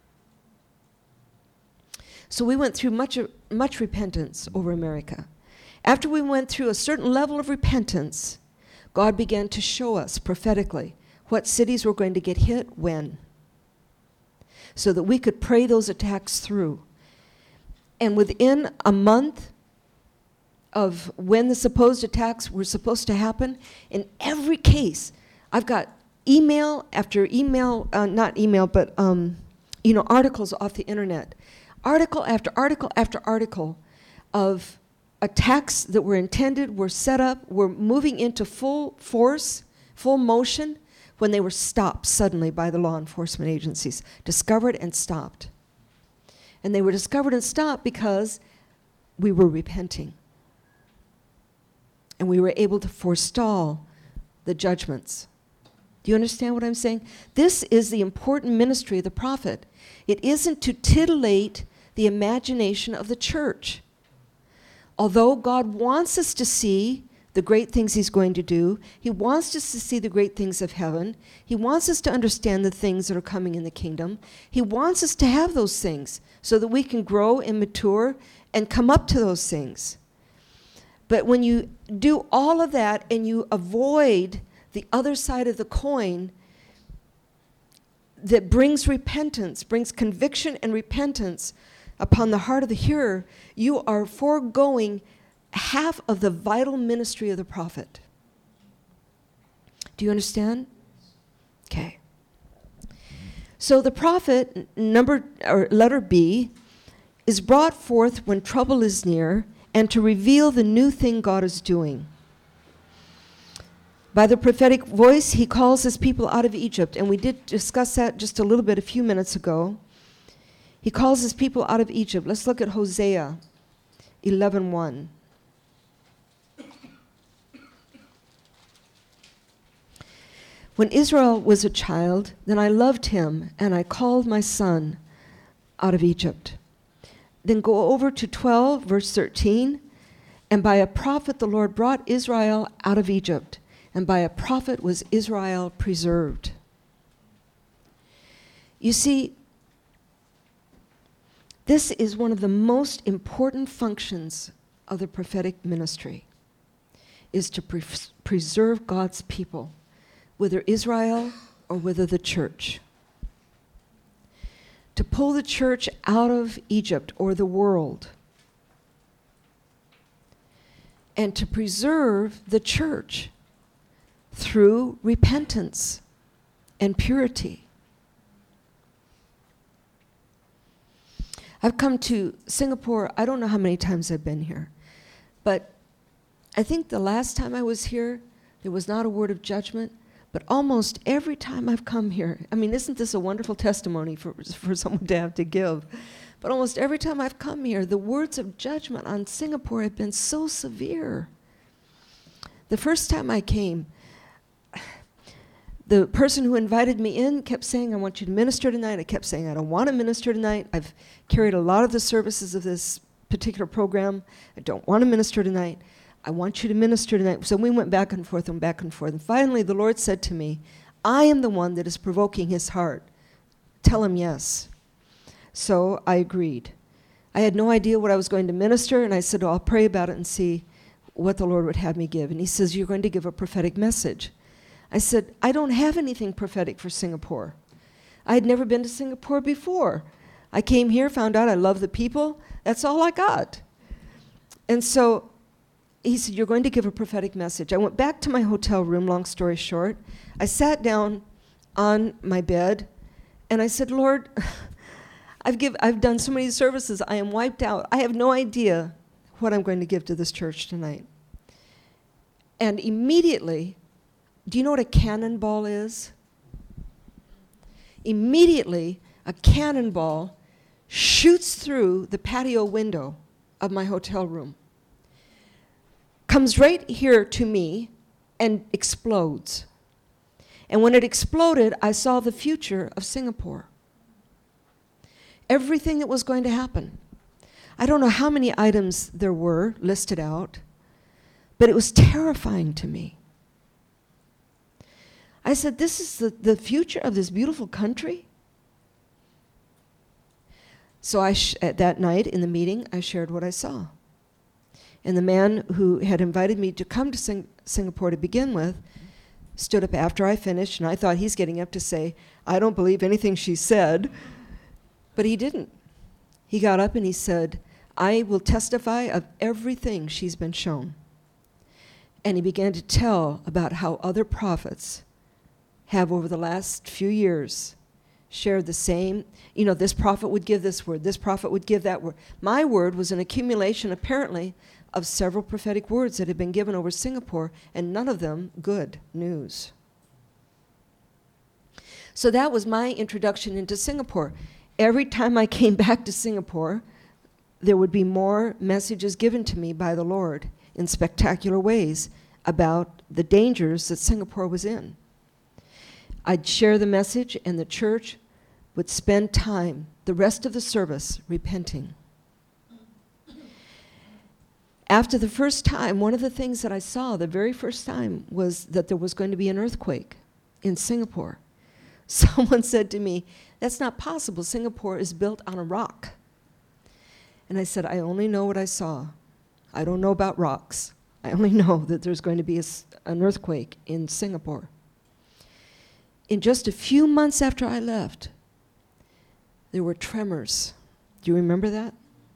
So we went through much repentance over America. After we went through a certain level of repentance, God began to show us prophetically what cities were going to get hit when, so that we could pray those attacks through. And within a month of when the supposed attacks were supposed to happen, in every case, I've got email after email, not email, but articles off the internet, article after article after article of attacks that were intended, were set up, were moving into full force, full motion, when they were stopped suddenly by the law enforcement agencies, discovered and stopped. And they were discovered and stopped because we were repenting. And we were able to forestall the judgments. Do you understand what I'm saying? This is the important ministry of the prophet. It isn't to titillate the imagination of the church. Although God wants us to see the great things he's going to do, he wants us to see the great things of heaven, he wants us to understand the things that are coming in the kingdom, he wants us to have those things so that we can grow and mature and come up to those things. But when you do all of that and you avoid the other side of the coin that brings repentance, brings conviction and repentance upon the heart of the hearer, you are foregoing half of the vital ministry of the prophet. Do you understand? Okay. So the prophet, letter B, is brought forth when trouble is near and to reveal the new thing God is doing. By the prophetic voice, he calls his people out of Egypt, and we did discuss that just a little bit a few minutes ago. He calls his people out of Egypt. Let's look at Hosea 11:1. When Israel was a child, then I loved him, and I called my son out of Egypt. Then go over to 12, verse 13. And by a prophet the Lord brought Israel out of Egypt, and by a prophet was Israel preserved. You see, This is one of the most important functions of the prophetic ministry, is to preserve God's people, whether Israel or whether the church. To pull the church out of Egypt or the world, and to preserve the church through repentance and purity. I've come to Singapore, I don't know how many times I've been here, but I think the last time I was here, there was not a word of judgment, but almost every time I've come here, I mean, isn't this a wonderful testimony for someone to have to give? But almost every time I've come here, the words of judgment on Singapore have been so severe. The first time I came, the person who invited me in kept saying, I want you to minister tonight. I kept saying, I don't want to minister tonight. I've carried a lot of the services of this particular program. I don't want to minister tonight. I want you to minister tonight. So we went back and forth and back and forth. And finally, the Lord said to me, I am the one that is provoking his heart. Tell him yes. So I agreed. I had no idea what I was going to minister, and I said, I'll pray about it and see what the Lord would have me give. And he says, you're going to give a prophetic message. I said, I don't have anything prophetic for Singapore. I had never been to Singapore before. I came here, found out I love the people. That's all I got. And so he said, you're going to give a prophetic message. I went back to my hotel room, long story short. I sat down on my bed, and I said, Lord, I've done so many services. I am wiped out. I have no idea what I'm going to give to this church tonight. And immediately, do you know what a cannonball is? Immediately, a cannonball shoots through the patio window of my hotel room, comes right here to me, and explodes. And when it exploded, I saw the future of Singapore. Everything that was going to happen. I don't know how many items there were listed out, but it was terrifying to me. I said, this is the future of this beautiful country? So that night in the meeting, I shared what I saw. And the man who had invited me to come to Singapore to begin with stood up after I finished, and I thought he's getting up to say, I don't believe anything she said. But he didn't. He got up and he said, I will testify of everything she's been shown. And he began to tell about how other prophets have over the last few years shared the same, this prophet would give this word, this prophet would give that word. My word was an accumulation, apparently, of several prophetic words that had been given over Singapore, and none of them good news. So that was my introduction into Singapore. Every time I came back to Singapore, there would be more messages given to me by the Lord in spectacular ways about the dangers that Singapore was in. I'd share the message, and the church would spend time, the rest of the service, repenting. After the first time, one of the things that I saw the very first time was that there was going to be an earthquake in Singapore. Someone said to me, that's not possible. Singapore is built on a rock. And I said, I only know what I saw. I don't know about rocks. I only know that there's going to be an earthquake in Singapore. In just a few months after I left, there were tremors. Do you remember that?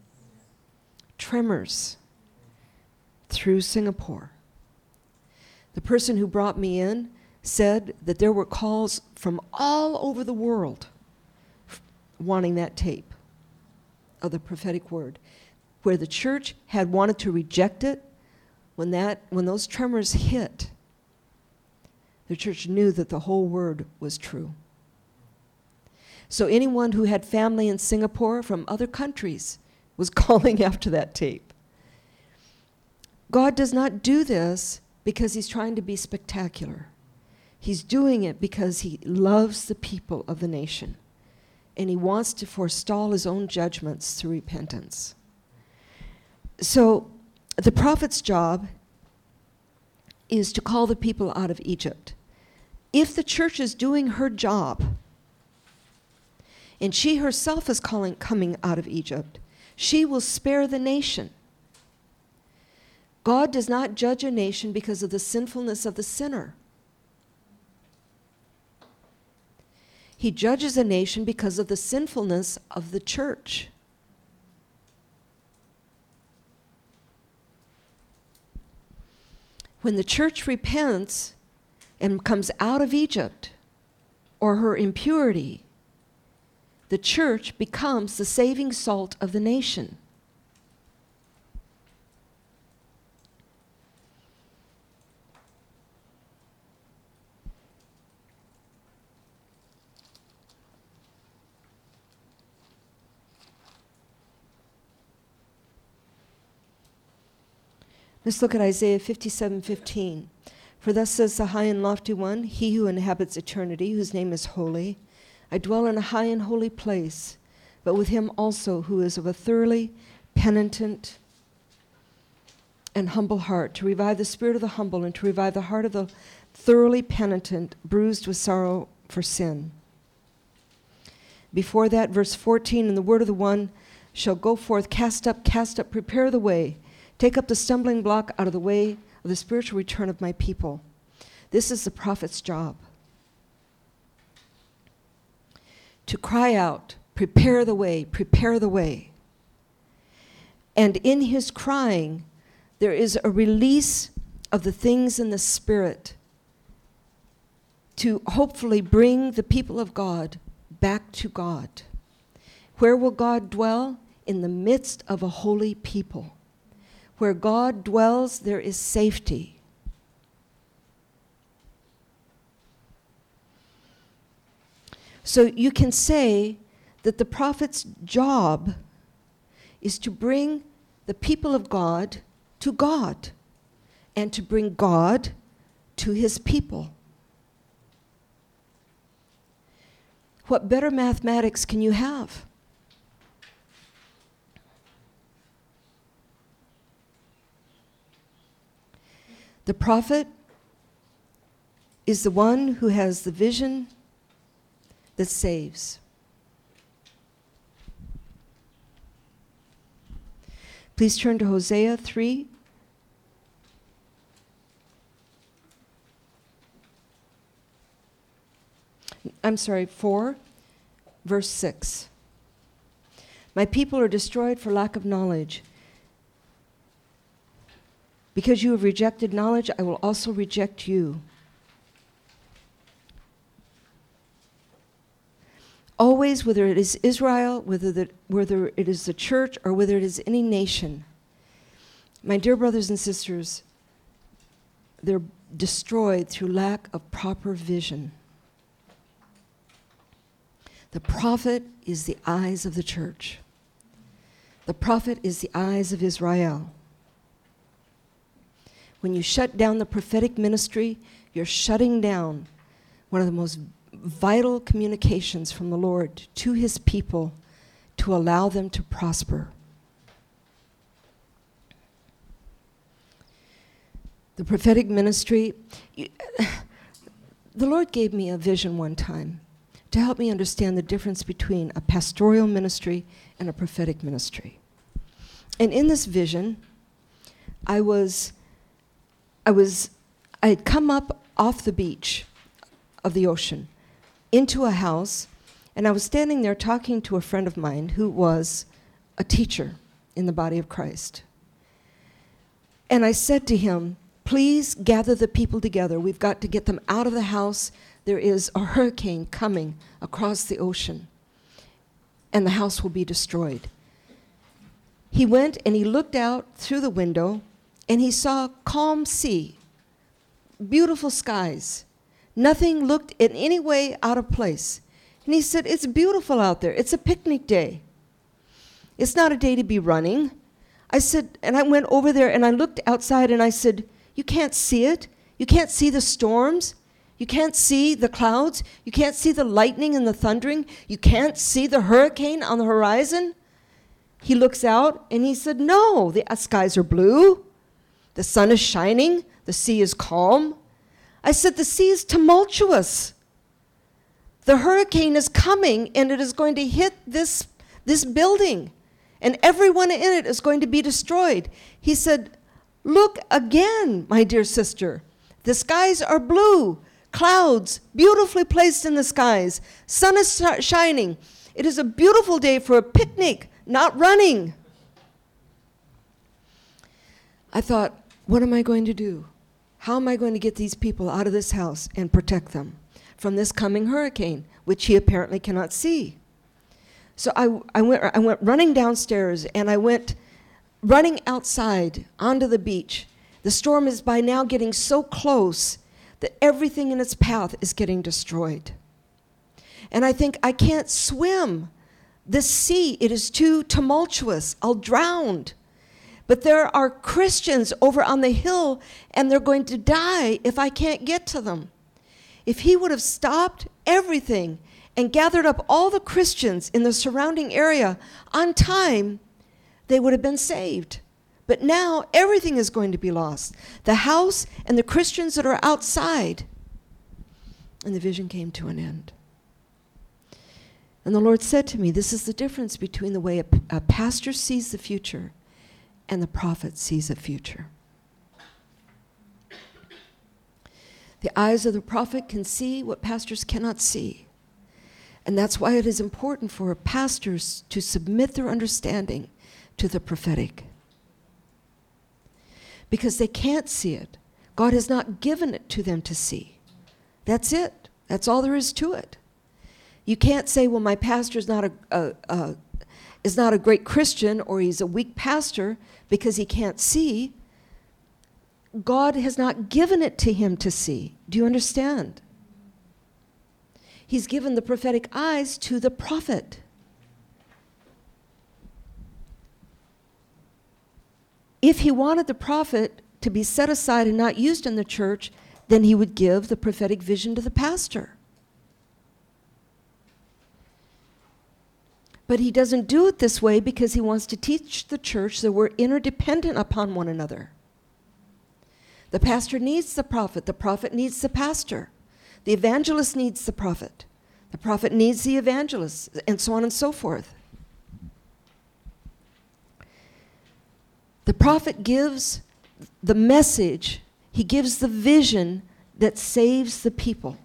Tremors through Singapore. The person who brought me in said that there were calls from all over the world wanting that tape of the prophetic word, where the church had wanted to reject it. When those tremors hit, the church knew that the whole word was true. So anyone who had family in Singapore from other countries was calling after that tape. God does not do this because he's trying to be spectacular. He's doing it because he loves the people of the nation, and he wants to forestall his own judgments through repentance. So the prophet's job is to call the people out of Egypt. If the church is doing her job, And she herself is coming out of Egypt. She will spare the nation. God does not judge a nation because of the sinfulness of the sinner. He judges a nation because of the sinfulness of the church. When the church repents and comes out of Egypt or her impurity, the church becomes the saving salt of the nation. Let's look at Isaiah 57:15. For thus says the high and lofty one, he who inhabits eternity, whose name is holy. I dwell in a high and holy place, but with him also who is of a thoroughly penitent and humble heart, to revive the spirit of the humble and to revive the heart of the thoroughly penitent, bruised with sorrow for sin. Before that, verse 14, and the word of the one shall go forth, cast up, prepare the way. Take up the stumbling block out of the way of the spiritual return of my people. This is the prophet's job. To cry out, prepare the way, prepare the way. And in his crying, there is a release of the things in the spirit to hopefully bring the people of God back to God. Where will God dwell? In the midst of a holy people. Where God dwells, there is safety. So you can say that the prophet's job is to bring the people of God to God and to bring God to his people. What better mathematics can you have? The prophet is the one who has the vision that saves. Please turn to Hosea 3. I'm sorry, 4, verse 6. My people are destroyed for lack of knowledge. Because you have rejected knowledge, I will also reject you. Always, whether it is Israel, whether it is the church, or whether it is any nation, my dear brothers and sisters, they're destroyed through lack of proper vision. The prophet is the eyes of the church. The prophet is the eyes of Israel. When you shut down the prophetic ministry, you're shutting down one of the most vital communications from the Lord to his people to allow them to prosper. The prophetic ministry, the Lord gave me a vision one time to help me understand the difference between a pastoral ministry and a prophetic ministry. And in this vision, I had come up off the beach of the ocean into a house, and I was standing there talking to a friend of mine who was a teacher in the body of Christ. And I said to him, please gather the people together. We've got to get them out of the house. There is a hurricane coming across the ocean, and the house will be destroyed. He went and he looked out through the window, and he saw calm sea, beautiful skies. Nothing looked in any way out of place. And he said, it's beautiful out there. It's a picnic day. It's not a day to be running. I said, and I went over there and I looked outside and I said, you can't see it. You can't see the storms. You can't see the clouds. You can't see the lightning and the thundering. You can't see the hurricane on the horizon. He looks out and he said, no, the skies are blue. The sun is shining. The sea is calm. I said, the sea is tumultuous. The hurricane is coming, and it is going to hit this building, and everyone in it is going to be destroyed. He said, look again, my dear sister. The skies are blue, clouds beautifully placed in the skies. Sun is shining. It is a beautiful day for a picnic, not running. I thought, what am I going to do? How am I going to get these people out of this house and protect them from this coming hurricane, which he apparently cannot see? So I went running downstairs, and I went running outside onto the beach. The storm is by now getting so close that everything in its path is getting destroyed. And I think, I can't swim. This sea, it is too tumultuous. I'll drown. But there are Christians over on the hill, and they're going to die if I can't get to them. If he would have stopped everything and gathered up all the Christians in the surrounding area on time, they would have been saved. But now everything is going to be lost. The house and the Christians that are outside. And the vision came to an end. And the Lord said to me, this is the difference between the way a pastor sees the future and the prophet sees the future. The eyes of the prophet can see what pastors cannot see. And that's why it is important for pastors to submit their understanding to the prophetic. Because they can't see it. God has not given it to them to see. That's it. That's all there is to it. You can't say, well, my pastor is not a great Christian, or he's a weak pastor because he can't see. God has not given it to him to see. Do you understand? He's given the prophetic eyes to the prophet. If he wanted the prophet to be set aside and not used in the church, then he would give the prophetic vision to the pastor. But he doesn't do it this way because he wants to teach the church that we're interdependent upon one another. The pastor needs the prophet needs the pastor. The evangelist needs the prophet needs the evangelist, and so on and so forth. The prophet gives the message, he gives the vision that saves the people.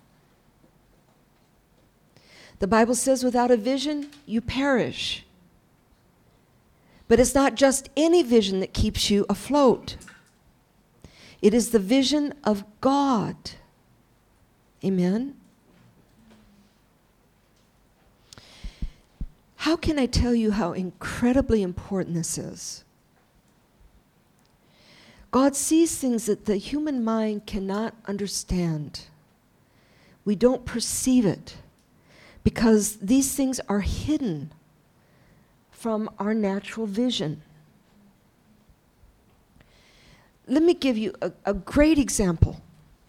The Bible says without a vision, you perish. But it's not just any vision that keeps you afloat. It is the vision of God. Amen? How can I tell you how incredibly important this is? God sees things that the human mind cannot understand. We don't perceive it because these things are hidden from our natural vision. Let me give you a great example.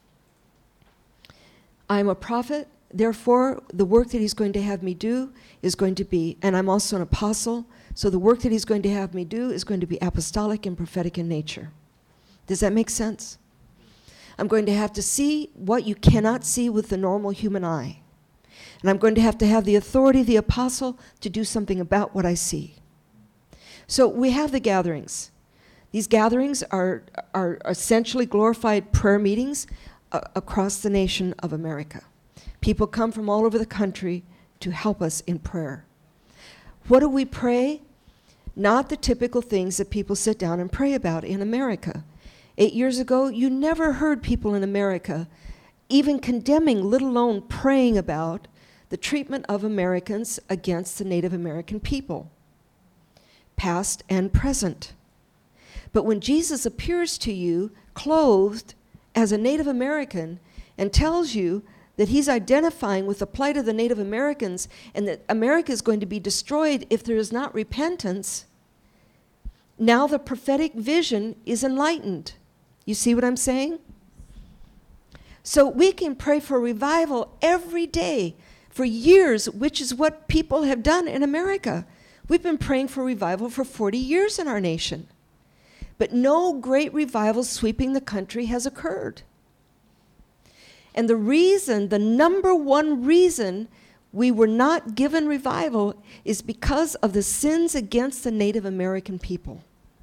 I'm a prophet, therefore the work that he's going to have me do is going to be, and I'm also an apostle, so the work that he's going to have me do is going to be apostolic and prophetic in nature. Does that make sense? I'm going to have to see what you cannot see with the normal human eye. And I'm going to have the authority of the apostle to do something about what I see. So we have the gatherings. These gatherings are essentially glorified prayer meetings across the nation of America. People come from all over the country to help us in prayer. What do we pray? Not the typical things that people sit down and pray about in America. 8 years ago, you never heard people in America even condemning, let alone praying about, the treatment of Americans against the Native American people, past and present. But when Jesus appears to you clothed as a Native American and tells you that he's identifying with the plight of the Native Americans and that America is going to be destroyed if there is not repentance, now the prophetic vision is enlightened. You see what I'm saying? So we can pray for revival every day for years, which is what people have done in America. We've been praying for revival for 40 years in our nation. But no great revival sweeping the country has occurred. And the number one reason we were not given revival is because of the sins against the Native American people.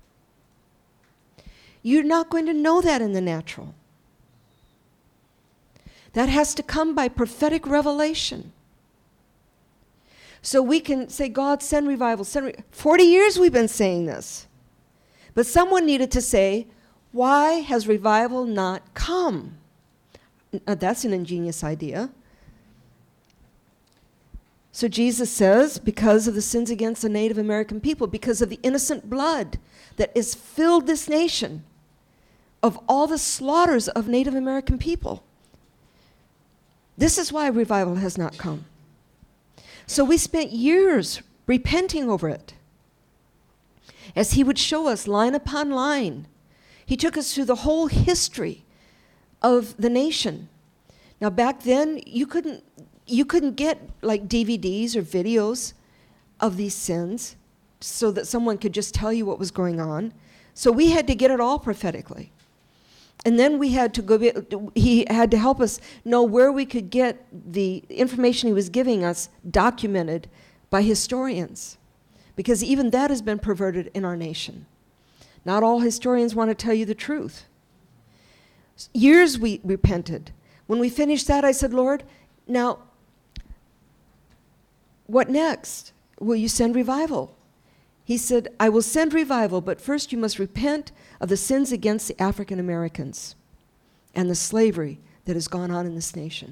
You're not going to know that in the natural. That has to come by prophetic revelation. So we can say, God, send revival. 40 years we've been saying this. But someone needed to say, why has revival not come? That's an ingenious idea. So Jesus says, because of the sins against the Native American people, because of the innocent blood that has filled this nation, of all the slaughters of Native American people, this is why revival has not come. So we spent years repenting over it. As he would show us line upon line, he took us through the whole history of the nation. Now back then, you couldn't get like DVDs or videos of these sins so that someone could just tell you what was going on. So we had to get it all prophetically. And then we had to go, he had to help us know where we could get the information he was giving us documented by historians. Because even that has been perverted in our nation. Not all historians want to tell you the truth. Years we repented. When we finished that, I said, Lord, now, what next? Will you send revival? He said, I will send revival, but first you must repent of the sins against the African Americans and the slavery that has gone on in this nation.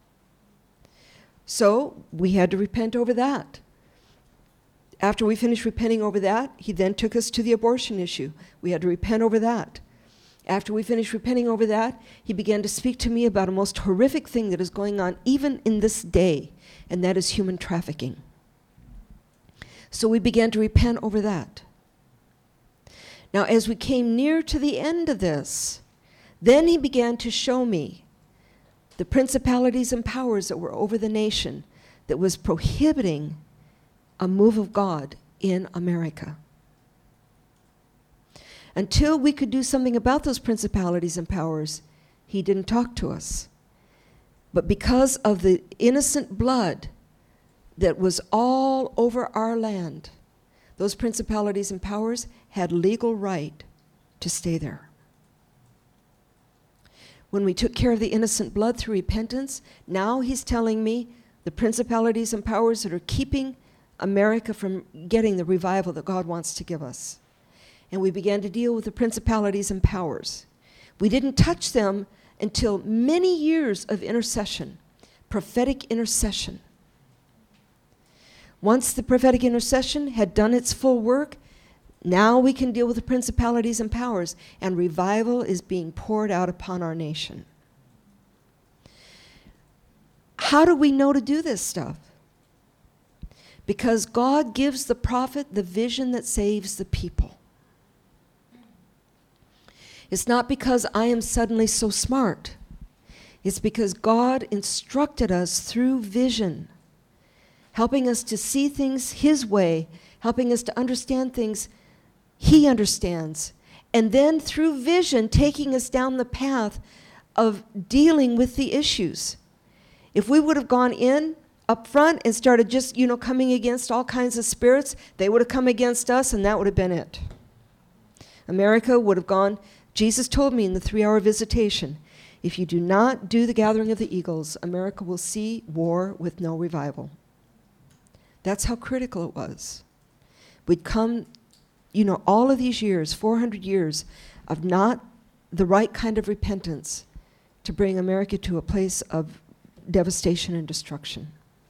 So we had to repent over that. After we finished repenting over that, he then took us to the abortion issue. We had to repent over that. After we finished repenting over that, he began to speak to me about a most horrific thing that is going on even in this day, and that is human trafficking. So we began to repent over that. Now, as we came near to the end of this, then he began to show me the principalities and powers that were over the nation that was prohibiting a move of God in America. Until we could do something about those principalities and powers, he didn't talk to us. But because of the innocent blood that was all over our land, those principalities and powers had legal right to stay there. When we took care of the innocent blood through repentance, now he's telling me the principalities and powers that are keeping America from getting the revival that God wants to give us. And we began to deal with the principalities and powers. We didn't touch them until many years of intercession, prophetic intercession. Once the prophetic intercession had done its full work, now we can deal with the principalities and powers, and revival is being poured out upon our nation. How do we know to do this stuff? Because God gives the prophet the vision that saves the people. It's not because I am suddenly so smart. It's because God instructed us through vision, helping us to see things his way, helping us to understand things he understands, and then through vision taking us down the path of dealing with the issues. If we would have gone in up front and started just, coming against all kinds of spirits, they would have come against us and that would have been it. America would have gone. Jesus told me in the 3-hour visitation, if you do not do the gathering of the eagles, America will see war with no revival. That's how critical it was. We'd come, all of these years, 400 years, of not the right kind of repentance to bring America to a place of devastation and destruction.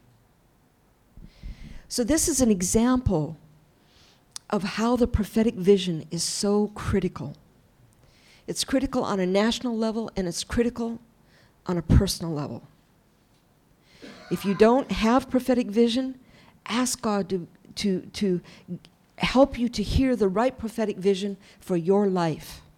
So this is an example of how the prophetic vision is so critical. It's critical on a national level, and it's critical on a personal level. If you don't have prophetic vision, ask God to help you to hear the right prophetic vision for your life.